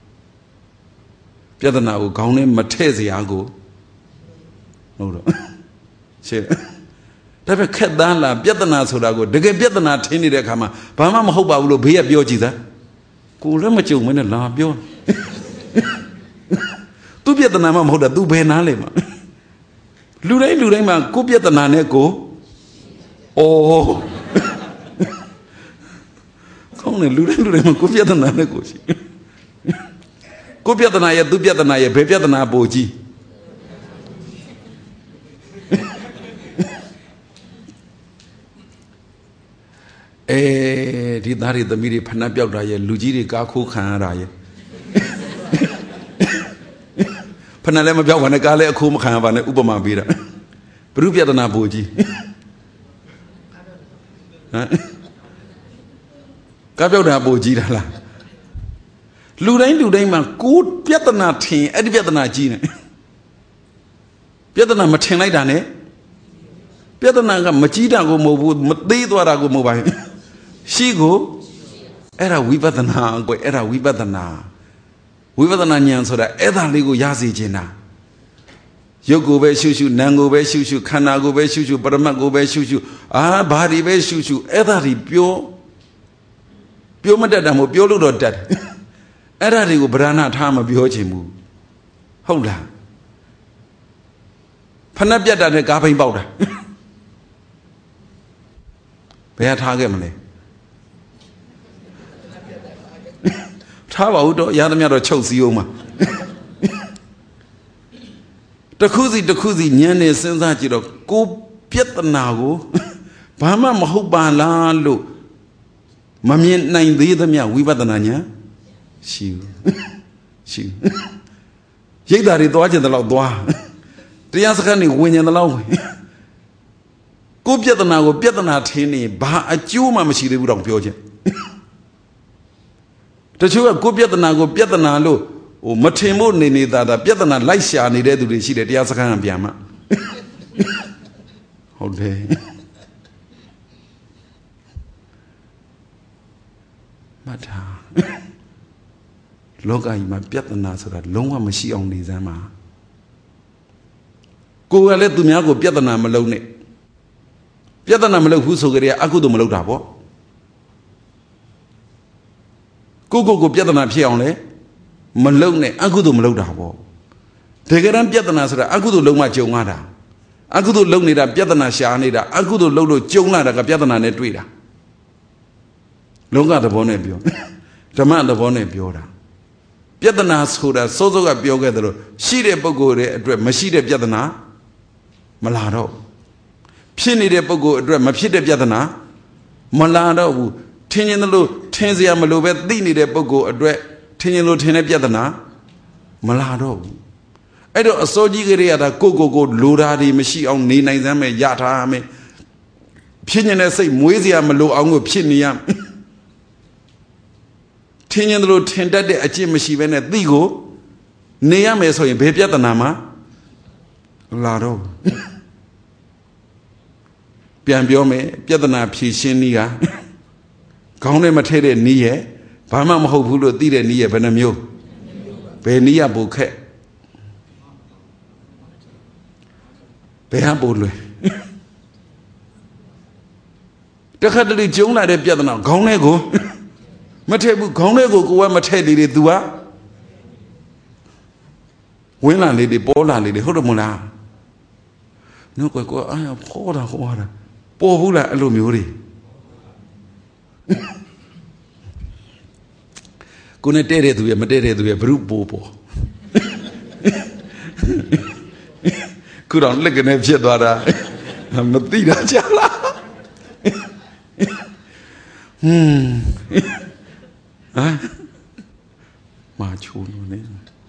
Piatana will count him Mateziago. No, share. Never cut down la Piatana Soda go, the Piatana Tini de Kama, Bama Mahoba will be a Biojida. Kuramachu when a la Bion. သူပြဿနာမှမဟုတ်တာသူဘယ်နားလဲမှာလူတိုင်းလူတိုင်းမှာကိုပြဿနာနဲ့ကိုဩကောင်းတယ်လူတိုင်းလူတိုင်းမှာကိုပြဿနာနဲ့ကိုရှိကိုပြဿနာရဲ့သူပြဿနာရဲ့ဘယ်ပြဿနာပိုကြီးအဲဒီသားတွေသမီးတွေဖဏပြောက်တာရဲ့လူကြီးတွေကားခိုးခံရတာရဲ့ဖဏလည်းမပြောက်ပါနဲ့ကားလည်းအခိုးမခံရပါနဲ့ဥပမာပေးတာဘုရုပြဿနာပိုကြီးဟမ်ကားပြောက်တာပိုကြီးတာလားလူတိုင်းလူတိုင်းမှာကိုပြဿနာထင်အဲ့ဒီပြဿနာကြီးနေပြဿနာမထင်လိုက်တာနဲ့ပြဿနာကမကြီးတာကိုမဟုတ်ဘူးမသေးသွားတာကိုမဟုတ်ပါဘူးရှိကိုအဲ့ဒါဝိပဿနာကိုအဲ့ဒါဝိပဿနာဝိပဿနာဉာဏ်ဆိုတာအဲ့ဒါလေးကိုရစေခြင်းတာရုပ်ကိုပဲရှုရှုနာမ်ကိုပဲရှုရှုခန္ဓာကိုပဲရှုရှုပရမတ်ကိုပဲရှုရှုအာဘာဒီပဲရှုရှုအဲ့ဒါတွေပြောပြောမတတ်တာမဟုတ်ပြောလို့တော့တတ်အဲ့ဒါတွေကိုဗရဏထားမပြောချင်ဘူးဟုတ်လားဖဏပြတ်တာနဲ့ကားဖိန်ပေါက်တာဘယ်ထားခဲ့မလဲထားပါဦးတော့ရသမျှတော့ချုပ်စည်းအောင်ပါတခုစီတခုစီညံနေစဉ်းစားကြည့်တော့ကိုပြဿနာကိုဘာမှမဟုတ်ပါလားလို့မမြင်နိုင်သေးသမျှဝိပဿနာညာရှိဘူးရှိရိတ်တာတွေသွားကျင်တဲ့လောက်သွားတရားစခန်းတွေဝင်ကျင်တဲ့လောက်ဝင်ကိုပြဿနာကိုပြဿနာထင်းနေဘာအကျိုးမှမရှိသေးဘူးတော့ပြောခြင်းတချို့ကကိုပြဿနာကိုပြဿနာလို့ဟိုမထင်ဖို့နေနေတာဒါပြဿနာလိုက်ရှာနေတဲ့သူတွေရှိတယ်တရားစခန်းကပြန်မှဟုတ်တယ်မှတ်ထားလောကကြီးမှာပြဿနာဆိုတာလုံးဝမရှိအောင်နေစမ်းပါကိုယ်ကလည်းသူများကိုပြဿနာမလုပ်နဲ့ပြဿနာမလုပ်ဘူးဆိုကြတဲ့အကုသိုလ်မလုပ်တာပေါ့ကိုကိုကိုပြဿနာဖြစ်အောင်လေမလုပ်နဲ့အကုသိုလ်မလုပ်တာပေါ့တကယ်တမ်းပြဿနာဆိုတာအကုသိုလ်လုံးမှကြုံရတာအကုသိုလ်လုပ်နေတာပြဿနာရှာနေတာအကုသိုလ်လုပ်လို့ကြုံလာတာကပြဿနာနဲ့တွေ့တာလောကသဘောနဲ့ပြောဓမ္မသဘောနဲ့ပြောတာပြဿနာဆိုတာစိုးစိုးကပြောခဲ့တယ်လို့ရှိတဲ့ပုဂ္ဂိုလ်တွေအတွက်မရှိတဲ့ပြဿနာမလာတော့ဖြစ်နေတဲ့ပုဂ္ဂိုလ်အတွက်မဖြစ်တဲ့ပြဿနာမလာတော့ဘူးထင်ရင်လို့ထင်စရာမလိုပဲသိနေတဲ့ပုဂ္ဂိုလ်အတွက်ထင်ရင်လို့ထင်တဲ့ပြဿနာမလာတော့ဘူးအဲ့တော့အစိုးကြီးကလေးကဒါကိုကိုကိုလိုတာတွေမရှိအောင်နေနိုင်စမ်းမယ်ရထားမယ်ဖြစ်နေတဲ့စိတ်မွေးစရာမလိုအောင်ကိုဖြစ်နေရထင်ရင်လို့ထင်တတ်တဲ့အကျင့်မရှိဘဲနဲ့သိကိုနေရမယ်ဆိုရင်ဘယ်ပြဿနာမှလာတော့ပြန်ပြောမယ်ပြဿနာဖြေရှင်းနည်းကခေါင်းထဲမထဲတဲ့နည်းရဲ့ဘာမှမဟုတ်ဘူးလို့သိတဲ့နည်းရဲ့ဘယ်နှမျိုးဘယ်နည်းကပိုခက်ဘယ်ဟာပိုလွယ်တခါတလေကျုံလာတဲ့ပြဿနာခေါင်းထဲကိုမထဲဘူးခေါင်းထဲကိုကိုယ်ကမထဲသေးတယ် तू ကဝင်လာလေတယ်ပေါ်လာလေတယ်ဟုတ်တယ်မလားနော်ကိုကိုအာပေါ်တာဟောတာပေါ်ဘူးလားအဲ့လိုမျိုးတွေကိုနဲ့တဲ့တဲ့သူရဲ့မတဲ့တဲ့သူရဲ့ဘုရုပိုးပေါ်ခုတော့လက်ကနေဖြစ်သွားတာမသိတာကြာလားဟွန်းဟာမာချိုးနေ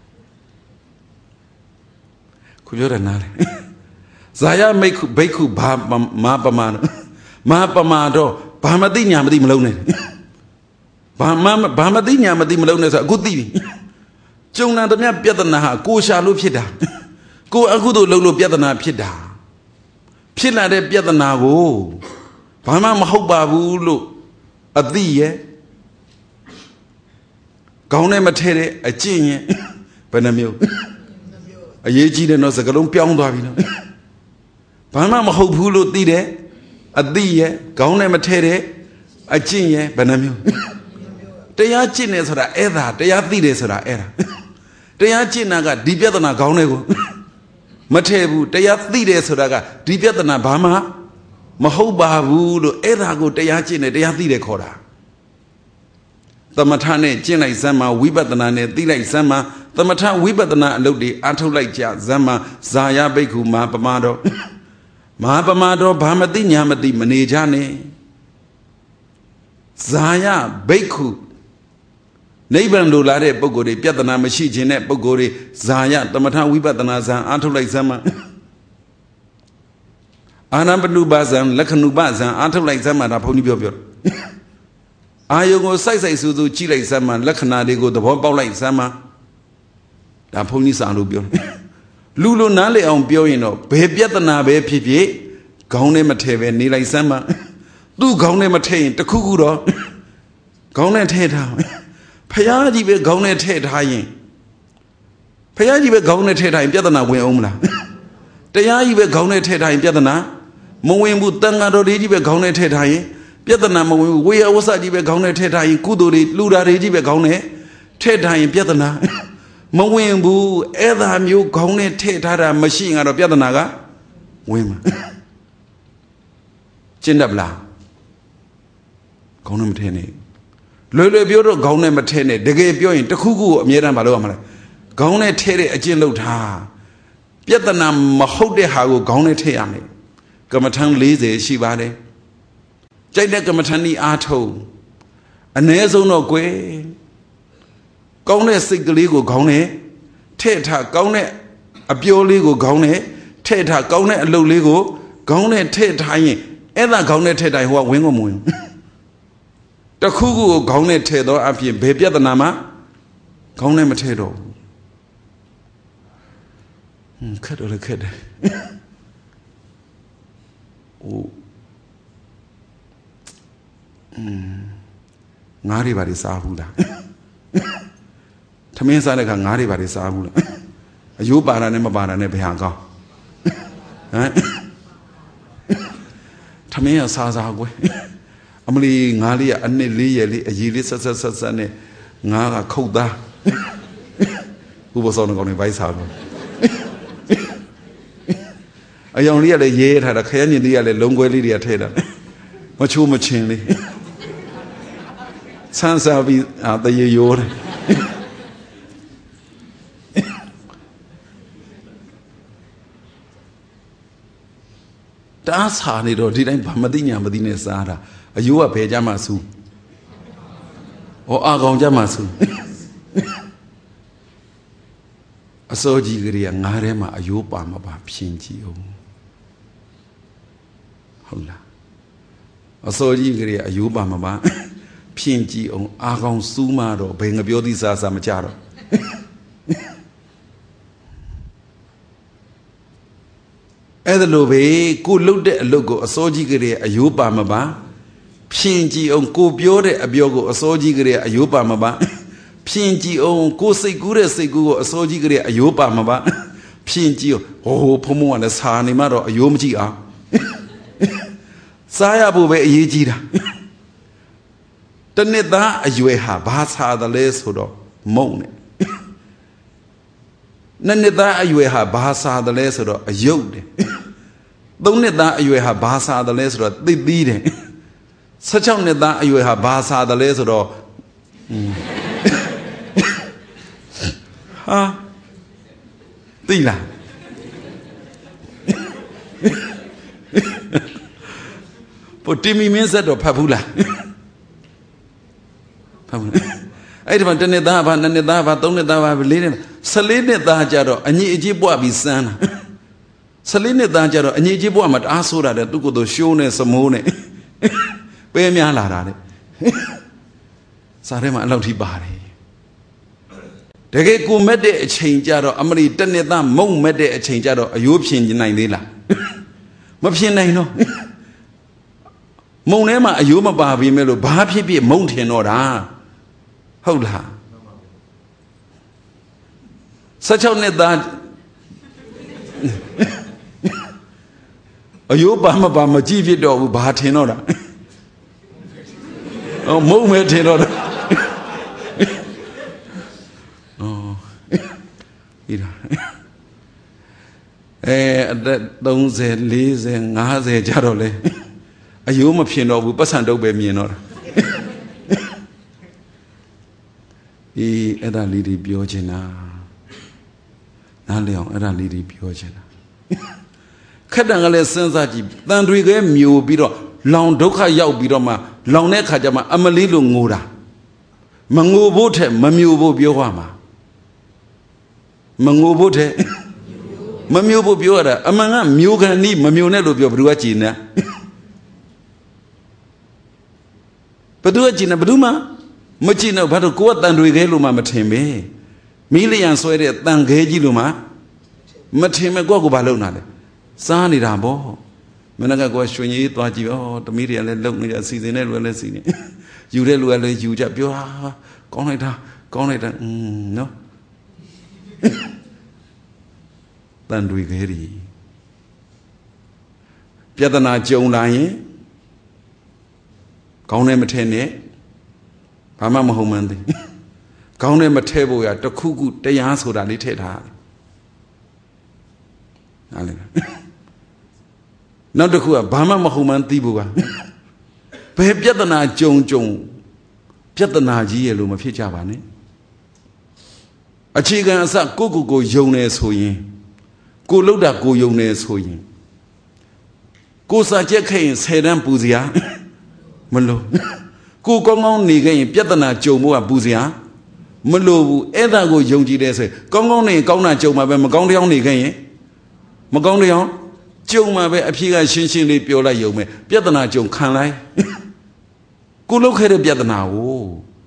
ခုပြောတယ်နားလေဇာယမိတ်ခုဘိက္ခုဘာမာပမာမာပမာတော့ဘာမသိညာမသိမလုံးနဲ့ဘာမဘာမသိညာမသိမလုံးနဲ့ဆိုအခုသိပြီကျုံနာတမျှပြဿနာဟာကိုရှာလို့ဖြစ်တာကိုအခုတို့လုံးလို့ပြဿနာဖြစ်တာဖြစ်လာတဲ့ပြဿနာကိုဘာမှမဟုတ်ပါဘူးလို့အသိရဲ့ခေါင်းနဲ့မထဲတဲ့အကျင့်ရဲ့ဘယ်နှမျိုးအရေးကြီးတယ်နော်စကလုံးပြောင်းသွားပြီနော်ဘာမှမဟုတ်ဘူးလို့သိတယ်အသိရဲ့ခေါင်းနဲ့မထဲတဲ့အကျင့်ရဲ့ဘယ်နှမျိုးတရားကျင့်နေဆိုတာအဲ့ဒါတရားသိတယ်ဆိုတာအဲ့ဒါတရားကျင့်တာကဒီပြဿနာခေါင်းတွေကိုမထည့်ဘူးတရားသိတယ်ဆိုတာကဒီပြဿနာဘာမှမဟုတ်ပါဘူးလို့အဲ့ဒါကိုတရားကျင့်တယ်တရားသိတယ်ခေါ်တာသမထနဲ့ကျင့်လိုက်စမ်းမှာဝိပဿနာနဲ့သိလိုက်စမ်းမှာသမထဝိပဿနာအလုပ်တွေအထုတ်လိုက်ကြစမ်းမှာဇာယဘိက္ခုမဟာပမာတော်မဟာပမာတော်ဘာမသိညာမသိမနေကြနဲ့ဇာယဘိက္ခုနိဗ္ဗာန်လိုလာတဲ့ပုဂ္ဂိုလ်တွေပြဿနာမရှိခြင်းတဲ့ပုဂ္ဂိုလ်တွေဇာယသမထဝိပဿနာဇံအထုတ်လိုက်စမ်းမှာအာနာပနုပါဇံလက္ခဏုပဇံအထုတ်လိုက်စမ်းမှာဒါဘုန်းကြီးပြောပြောအာယုံကိုစိုက်စိုက်စူးစူးကြည့်လိုက်စမ်းမှာလက္ခဏာတွေကိုသဘောပေါက်လိုက်စမ်းမှာဒါဘုန်းကြီးစာလို့ပြောလူလိုနားလေအောင်ပြောရင်တော့ဘယ်ပြဿနာပဲဖြစ်ဖြစ်ခေါင်းထဲမထည့်ပဲနေလိုက်စမ်းမှာသူ့ခေါင်းထဲမထည့်ရင်တခုခုတော့ခေါင်းထဲထည့်ထားဖယားကြီးပဲခေါင်းထဲထည့်ထားရင်ဖယားကြီးပဲခေါင်းထဲထည့်ထားရင်ပြဿနာဝင်အောင်မလားတရားကြီးပဲခေါင်းထဲထည့်ထားရင်ပြဿနာမဝင်ဘူးတန်ဃာတော်ကြီးပဲခေါင်းထဲထည့်ထားရင်ပြဿနာမဝင်ဘူးဝေယဝဆကြီးပဲခေါင်းထဲထည့်ထားရင်ကုသိုလ်တွေလူတာတွေကြီးပဲခေါင်းထဲထည့်ထားရင်ပြဿနာမဝင်ဘူးအဲ့ဒါမျိုးခေါင်းထဲထည့်ထားတာမရှိရင်တော့ပြဿနာကဝင်မှာကျင့်တတ်လားခေါင်းထဲမထည့်နဲ့လွယ်လွယ်ပြောတော့ခေါင်းထဲမထည့်နဲ့တကယ်ပြောရင်တခုခုကိုအမြဲတမ်းမလုပ်ရမှာလဲခေါင်းထဲထည့်တဲ့အကျင့်လုပ်ထားပြဿနာမဟုတ်တဲ့ဟာကိုခေါင်းထဲထည့်ရမယ်ကမ္မထံ၄၀ရှိပါတယ်ကြိုက်တဲ့ကမ္မထံဤအားထုတ်အ ਨੇ ဆုံးတော့ကွယ်ကောင်းတဲ့စိတ်ကလေးကိုခေါင်းထဲထည့်ထားကောင်းတဲ့အပြောလေးကိုခေါင်းထဲထည့်ထားကောင်းတဲ့အလုပ်လေးကိုခေါင်းထဲထည့်ထားရင်အဲ့ဒါခေါင်းထဲထည့်တိုင်းဟိုကဝင်းကိုမဝင်တခုခုကိုခေါင်းထဲထည့်တော့အပြင်ဘယ်ပြဿနာမှခေါင်းထဲမထည့်တော့ဘူးဟွန်းခက်တော့လည်းခက်တယ်ဟိုอืมငါးတွေပါတွေစားဘူးလားထမင်းစားတဲ့ခါငါးတွေပါတွေစားဘူးလားအယိုးပါတာနဲ့မပါတာနဲ့ဘယ်ဟာကောင်းဟမ်ထမင်းရစားစားကွယ်အမလီငါးလေးကအနှစ်လေးရလေးအကြီးလေးဆက်ဆက်ဆက်ဆက်နဲ့ငါးကခုတ်သားဥပစောင်းကောင်တွေဘိုက်စားတော့အယောင်လေးကလည်းရေးထားတာခရမ်းညင်လေးကလည်းလုံခွဲလေးတွေကထည့်တာမချိုးမချင်းလေးဆန်းစားပြီးအာတရေရိုးတယ်တားစာနေတော့ဒီတိုင်းဘာမသိညာမသိနဲ့စားတာအယိုးကဘယ်ကြမှာစူးဟောအာကောင်ကြမှာစူးအစိုးကြီးကလေးကငါးထဲမှာအယိုးပါမပါဖြင်းကြည့်အောင်ဟုတ်လားအစိုးကြီးကလေးကအယိုးပါမပါဖြင်းကြည့်အောင်အာကောင်စူးမတော့ဘယ်ငပြောသီးစားစားမကြတော့အဲ့ဒါလိုပဲကိုလှုပ်တဲ့အလုပ်ကိုအစိုးကြီးကလေးအယိုးပါမပါဖြင်းကြည့်အောင်ကိုပြောတဲ့အပြောကိုအစိုးကြီးကလေးအယိုးပါမပါဖြင်းကြည့်အောင်ကိုစိတ်ကူးတဲ့စိတ်ကူးကိုအစိုးကြီးကလေးအယိုးပါမပါဖြင်းကြည့်အောင်ဟိုဖုံဖုံကလည်းစာနေမှတော့အယိုးမကြည့်အောင်စားရဖို့ပဲအရေးကြီးတာတနှစ်သားအရွယ်ဟာဘာစားတယ်လဲဆိုတော့မုံနဲ့နှစ်နှစ်သားအရွယ်ဟာဘာစားတယ်လဲဆိုတော့အယုတ်တယ်သုံးနှစ်သားအရွယ်ဟာဘာစားတယ်လဲဆိုတော့သိသီးတယ်ဆယ်ခြောက်နှစ်သားအရွယ်ဟာဘာစားတယ်လဲဆိုတော့ဟာသိလားပိုတီမီမင်းဆက်တော့ဖတ်ဘူးလားဖတ်ဘူးအဲ့ဒီမှာတစ်နှစ်သားဘာနှစ်နှစ်သားဘာသုံးနှစ်သားဘာလေးနှစ်ဆယ်လေးနှစ်သားကြတော့အညီအကြီးပွားပြီးစမ်းတာဆယ်လေးနှစ်သားကြတော့အညီအကြီးပွားမှာတအားဆိုးတာတဲ့သူ့ကိုယ်သူရှိုးနဲ့စမိုးနဲ့ပဲများလာတာတဲ့စားထဲမှာအလောက်ထိပါတယ်တကယ်ကိုမက်တဲ့အချိန်ကြတော့အမလီတစ်နှစ်သားမုံမက်တဲ့အချိန်ကြတော့အယိုးဖြင်နိုင်သေးလားမဖြင်နိုင်တော့မုံထဲမှာအယိုးမပါပြီမဲ့လို့ဘာဖြစ်ဖြစ်မုံထင်တော့တာဟုတ်လားဆယ်ခြောက်နှစ်သားအယိုးပါမပါမကြည့်ဖြစ်တော့ဘူးဘာထင်တော့တာအော်မုံမဲထင်တော့တာအော်ပြီးတာအဲအသက်သုံးဆယ်လေးဆယ်ငါးဆယ်ကြတော့လေအယိုးမဖြစ်တော့ဘူးပတ်စံတုပ်ပဲမြင်တော့တာအေးအဲ့ဒါလေးတွေပြောချင်တာနားလည်အောင်အဲ့ဒါလေးတွေပြောချင်တာခက်တန်ကလေးစဉ်းစားကြည့်တန်တွေကဲမျိုးပြီးတော့လောင်ဒုက္ခရောက်ပြီးတော့မှလောင်တဲ့ခါကျမှအမလေးလို့ငိုတာမငိုဖို့ထက်မမျိုးဖို့ပြောရမှာမငိုဖို့ထက်မမျိုးဖို့ပြောရတာအမှန်ကမျိုးခံနီးမမျိုးနဲ့လို့ပြောဘယ်သူကကြည်နေဘယ်သူကကြည်နေဘယ်သူမှမကြည်တော့ဘာလို့ကိုကတန်တွေခဲလို့မှမထင်ပဲမီးလျံဆွဲတဲ့တန်ခဲကြီးလို့မှမထင်မဲ့ကိုကကိုဘာလုပ်နာလဲစားနေတာပေါ့မနက်ကကိုရွှေကြီးသွားကြည့်ဩတမီးတွေကလည်းလုံနေကြစီစဉ်တဲ့လူကလည်းစီနေယူတဲ့လူကလည်းယူကြပြောဟာကောင်းလိုက်တာကောင်းလိုက်တာอืมနော်တန်တွေခဲတွေပြဿနာကြုံလာရင်ကောင်းတယ်မထင်နဲ့ဘာမှမဟုတ်မှန်းသိကောင်းတယ်မထဲဖို့ရတခုခုတရားဆိုတာလေးထည့်ထားနားလည်လားနောက်တစ်ခုကဘာမှမဟုတ်မှန်းသိဖို့ကဘယ်ပြဿနာကြုံကြုံပြဿနာကြီးရဲ့လို့မဖြစ်ကြပါနဲ့အခြေခံအစကိုကိုကိုယုံနေဆိုရင်ကိုလှုပ်တာကိုယုံနေဆိုရင်ကိုစာချက်ခဲ့ရင်ဆယ်တန်းပူစရာမလို့ကိုကောင်းကောင်းနေခဲ့ရင်ပြဿနာကြုံဖို့ကပူစရာမလို့ဘူးအဲ့ဒါကိုယုံကြည်တယ်ဆိုရင်ကောင်းကောင်းနေကောင်းတာကြုံမှာပဲမကောင်းတရားနေခဲ့ရင်မကောင်းတရားကြုံမှာပဲအဖြေကရှင်းရှင်းလေးပြောလိုက်ရုံပဲပြဿနာကြုံခံလိုက်ကိုလှုပ်ခဲ့တဲ့ပြဿနာကို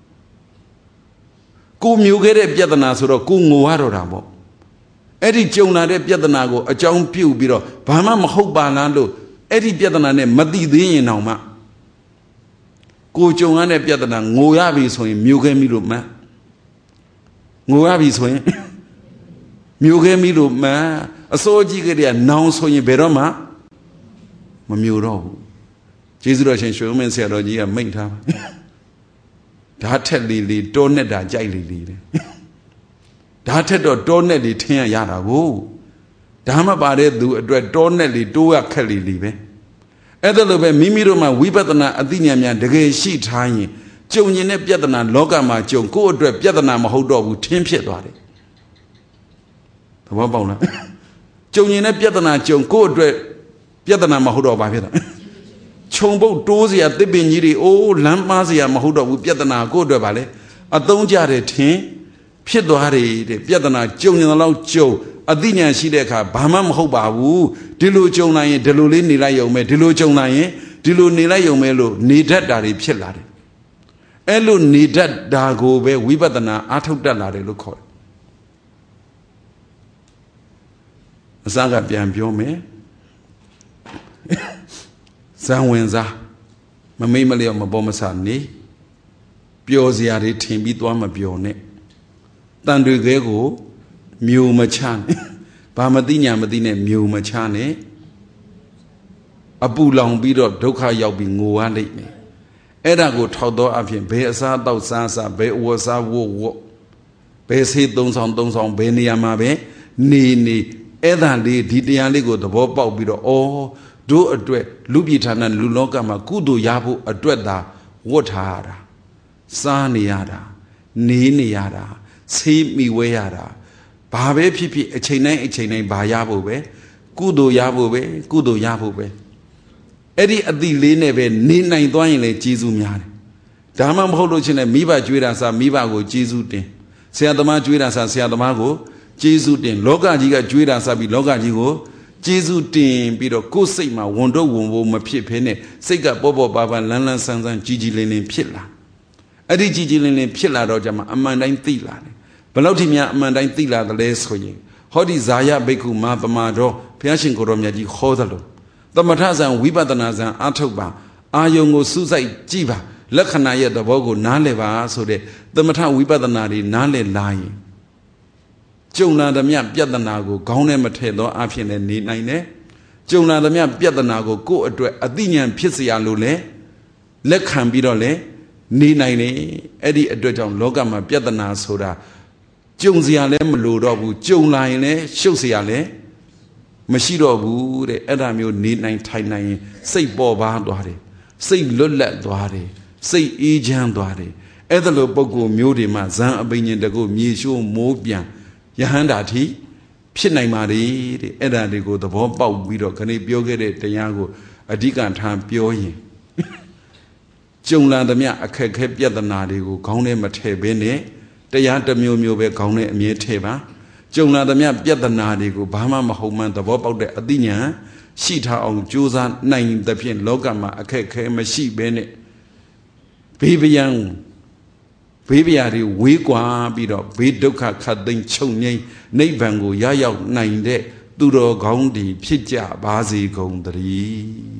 ကိုမျိုးခဲ့တဲ့ပြဿနာဆိုတော့ကိုငိုရတော့တာပေါ့အဲ့ဒီကြုံလာတဲ့ပြဿနာကိုအကြောင်းပြုပြီးတော့ဘာမှမဟုတ်ပါလားလို့အဲ့ဒီပြဿနာနဲ့မသိသေးရင်တောင်မှကိုကြုံရတဲ့ပြဿနာငိုရပြီဆိုရင်မျိုးခဲ့မိလို့မှငိုရပြီဆိုရင်မျိုးခဲ့မိလို့မှအစိုးကြီးကတည်းကနောင်ဆိုရင်ဘယ်တော့မှမမျိုးတော့ဘူးကျေးဇူးတော်ရှင်ရွှေမင်းဆရာတော်ကြီးကမိန့်ထားပါဓာတ်ထက်လီလီတောနဲ့တာကြိုက်လီလီတဲ့ဓာတ်ထက်တော့တောနဲ့လီထင်းရရတာကိုဓာတ်မပါတဲ့သူအတွက်တောနဲ့လီတိုးရခက်လီလီပဲအဲ့ဒါလိုပဲမိမိတို့မှာဝိပဿနာအသိဉာဏ်များတကယ်ရှိထားရင်ကြုံရင်တဲ့ပြဿနာလောကမှာကြုံကိုယ့်အတွက်ပြဿနာမဟုတ်တော့ဘူးထင်းဖြစ်သွားတယ်သဘောပေါက်လားကြုံရင်တဲ့ပြဿနာကြုံကိုယ့်အတွက်ပြဿနာမဟုတ်တော့ဘာဖြစ်တာခြုံပုတ်တိုးစရာတစ်ပင်ကြီးတွေအိုးလမ်းမားစရာမဟုတ်တော့ဘူးပြဿနာကိုယ့်အတွက်ပါလေအသုံးကြတယ်ထင်ဖြစ်သွားတယ်တဲ့ပြဿနာကြုံရင်တော့ကြုံအသိဉာဏ်ရှိတဲ့အခါဘာမှမဟုတ်ပါဘူးဒီလိုကြုံနိုင်ရင်ဒီလိုလေးနေလိုက်ရုံပဲဒီလိုကြုံနိုင်ရင်ဒီလိုနေလိုက်ရုံပဲလို့နေတတ်တာတွေဖြစ်လာတယ်အဲ့လိုနေတတ်တာကိုပဲဝိပဿနာအားထုတ်တတ်လာတယ်လို့ခေါ်တယ်အစကပြန်ပြောမယ်ဇံဝင်စားမမိတ်မလျော့မပေါ်မဆနေပျော်စရာတွေထင်ပြီးသွားမပျော်နဲ့တန်တွေခဲကိုမျိုးမချနဲ့ဘာမသိညာမသိနဲ့မျိုးမချနဲ့အပူလောင်ပြီးတော့ဒုက္ခရောက်ပြီးငိုရလိမ့်မယ်အဲ့ဒါကိုထောက်တော့အဖြစ်ဘယ်အစားတောက်စားစားဘယ်အဝတ်စားဝတ်ဝတ်ဘယ်ဆေးသုံးဆောင်သုံးဆောင်ဘယ်နေရာမှာပဲနေနေအဲ့ဒါလေးဒီတရားလေးကိုသဘောပေါက်ပြီးတော့အော်တို့အတွက်လူပြည်ဌာနလူလောကမှာကုသိုလ်ရဖို့အတွက်သာဝတ်ထားရတာစားနေရတာနေနေရတာဆေးမိဝဲရတာဘာပဲဖြစ်ဖြစ်အချိန်တိုင်းအချိန်တိုင်းဘာရဖို့ပဲကုသိုလ်ရဖို့ပဲကုသိုလ်ရဖို့ပဲအဲ့ဒီအတိလေးနဲ့ပဲနေနိုင်သွားရင်လည်းကျေးဇူးများတယ်ဒါမှမဟုတ်လို့ချင်းလည်းမိဘကြွေးတာစားမိဘကိုကျေးဇူးတင်ဆရာသမားကြွေးတာစားဆရာသမားကိုကျေးဇူးတင်လောကကြီးကကြွေးတာစားပြီးလောကကြီးကိုကျေးဇူးတင်ပြီးတော့ကိုယ်စိတ်မှာဝန်တော့ဝန်ဖို့မဖြစ်ဖ ೇನೆ စိတ်ကပေါ့ပေါ့ပါပါလန်းလန်းဆန်းဆန်းကြီးကြီးလင်းလင်းဖြစ်လာအဲ့ဒီကြီးကြီးလင်းလင်းဖြစ်လာတော့ကြမှာအမှန်တိုင်းသိလာတယ်ဘယ်လောက်ထိများအမှန်တိုင်းသိလာသလဲဆိုရင်ဟောဒီဇာယဘိက္ခုမာပမာတော်ဘုရားရှင်ကိုယ်တော်မြတ်ကြီးဟောသလိုသမထဇံဝိပဿနာဇံအာထုတ်ပါအာယုံကိုစူးစိုက်ကြည့်ပါလက္ခဏာရဲ့သဘောကိုနားလည်ပါဆိုတဲ့သမထဝိပဿနာတွေနားလည်လာရင်ကြုံလာသမျှပြဿနာကိုခေါင်းထဲမထည့်သောအဖြစ်နဲ့နေနိုင်တယ်ကြုံလာသမျှပြဿနာကိုကိုယ့်အတွက်အသိဉာဏ်ဖြစ်စေရလို့လဲလက်ခံပြီးတော့လဲနေနိုင်တယ်အဲ့ဒီအတွက်ကြောင့်လောကမှာပြဿနာဆိုတာကြုံစရာလည်းမလိုတော့ဘူးကြုံလာရင်လည်းရှုပ်စရာလည်းမရှိတော့ဘူးတဲ့အဲ့ဒါမျိုးနေနိုင်ထိုင်နိုင်ရင်စိတ်ပေါ်ပါသွားတယ်စိတ်လွတ်လပ်သွားတယ်စိတ်အေးချမ်းသွားတယ်အဲ့ဒါလိုပုဂ္ဂိုလ်မျိုးတွေမှာဇံအပိညာတကုမြေရှိုးမိုးပြန်ယဟန္တာတိဖြစ်နိုင်ပါလေတဲ့အဲ့ဒါတွေကိုသဘောပေါက်ပြီးတော့ခဏပြောခဲ့တဲ့တရားကိုအဓိကထားပြောရင်ကြုံလာသမျှအခက်ခဲပြဿနာတွေကိုခေါင်းထဲမထည့်ဘဲနဲ့တရားတစ်မျိုးမျိုးပဲခေါင်းထဲအမြဲထည့်ပါကြုံလာသမျှပြဿနာတွေကိုဘာမှမဟုတ်မှန်သဘောပေါက်တဲ့အသိဉာဏ်ရှိထားအောင်ကြိုးစားနိုင်တဲ့ဖြင့်လောကမှာအခက်ခဲမရှိဘဲနဲ့ဘေးပယံဘေးပရာတွေဝေးကွာပြီးတော့ဘေးဒုက္ခခတ်သိမ်းချုပ်ငြိမ်းနိဗ္ဗာန်ကိုရရောက်နိုင်တဲ့သူတော်ကောင်းတွေဖြစ်ကြပါစေကုန်သတည်း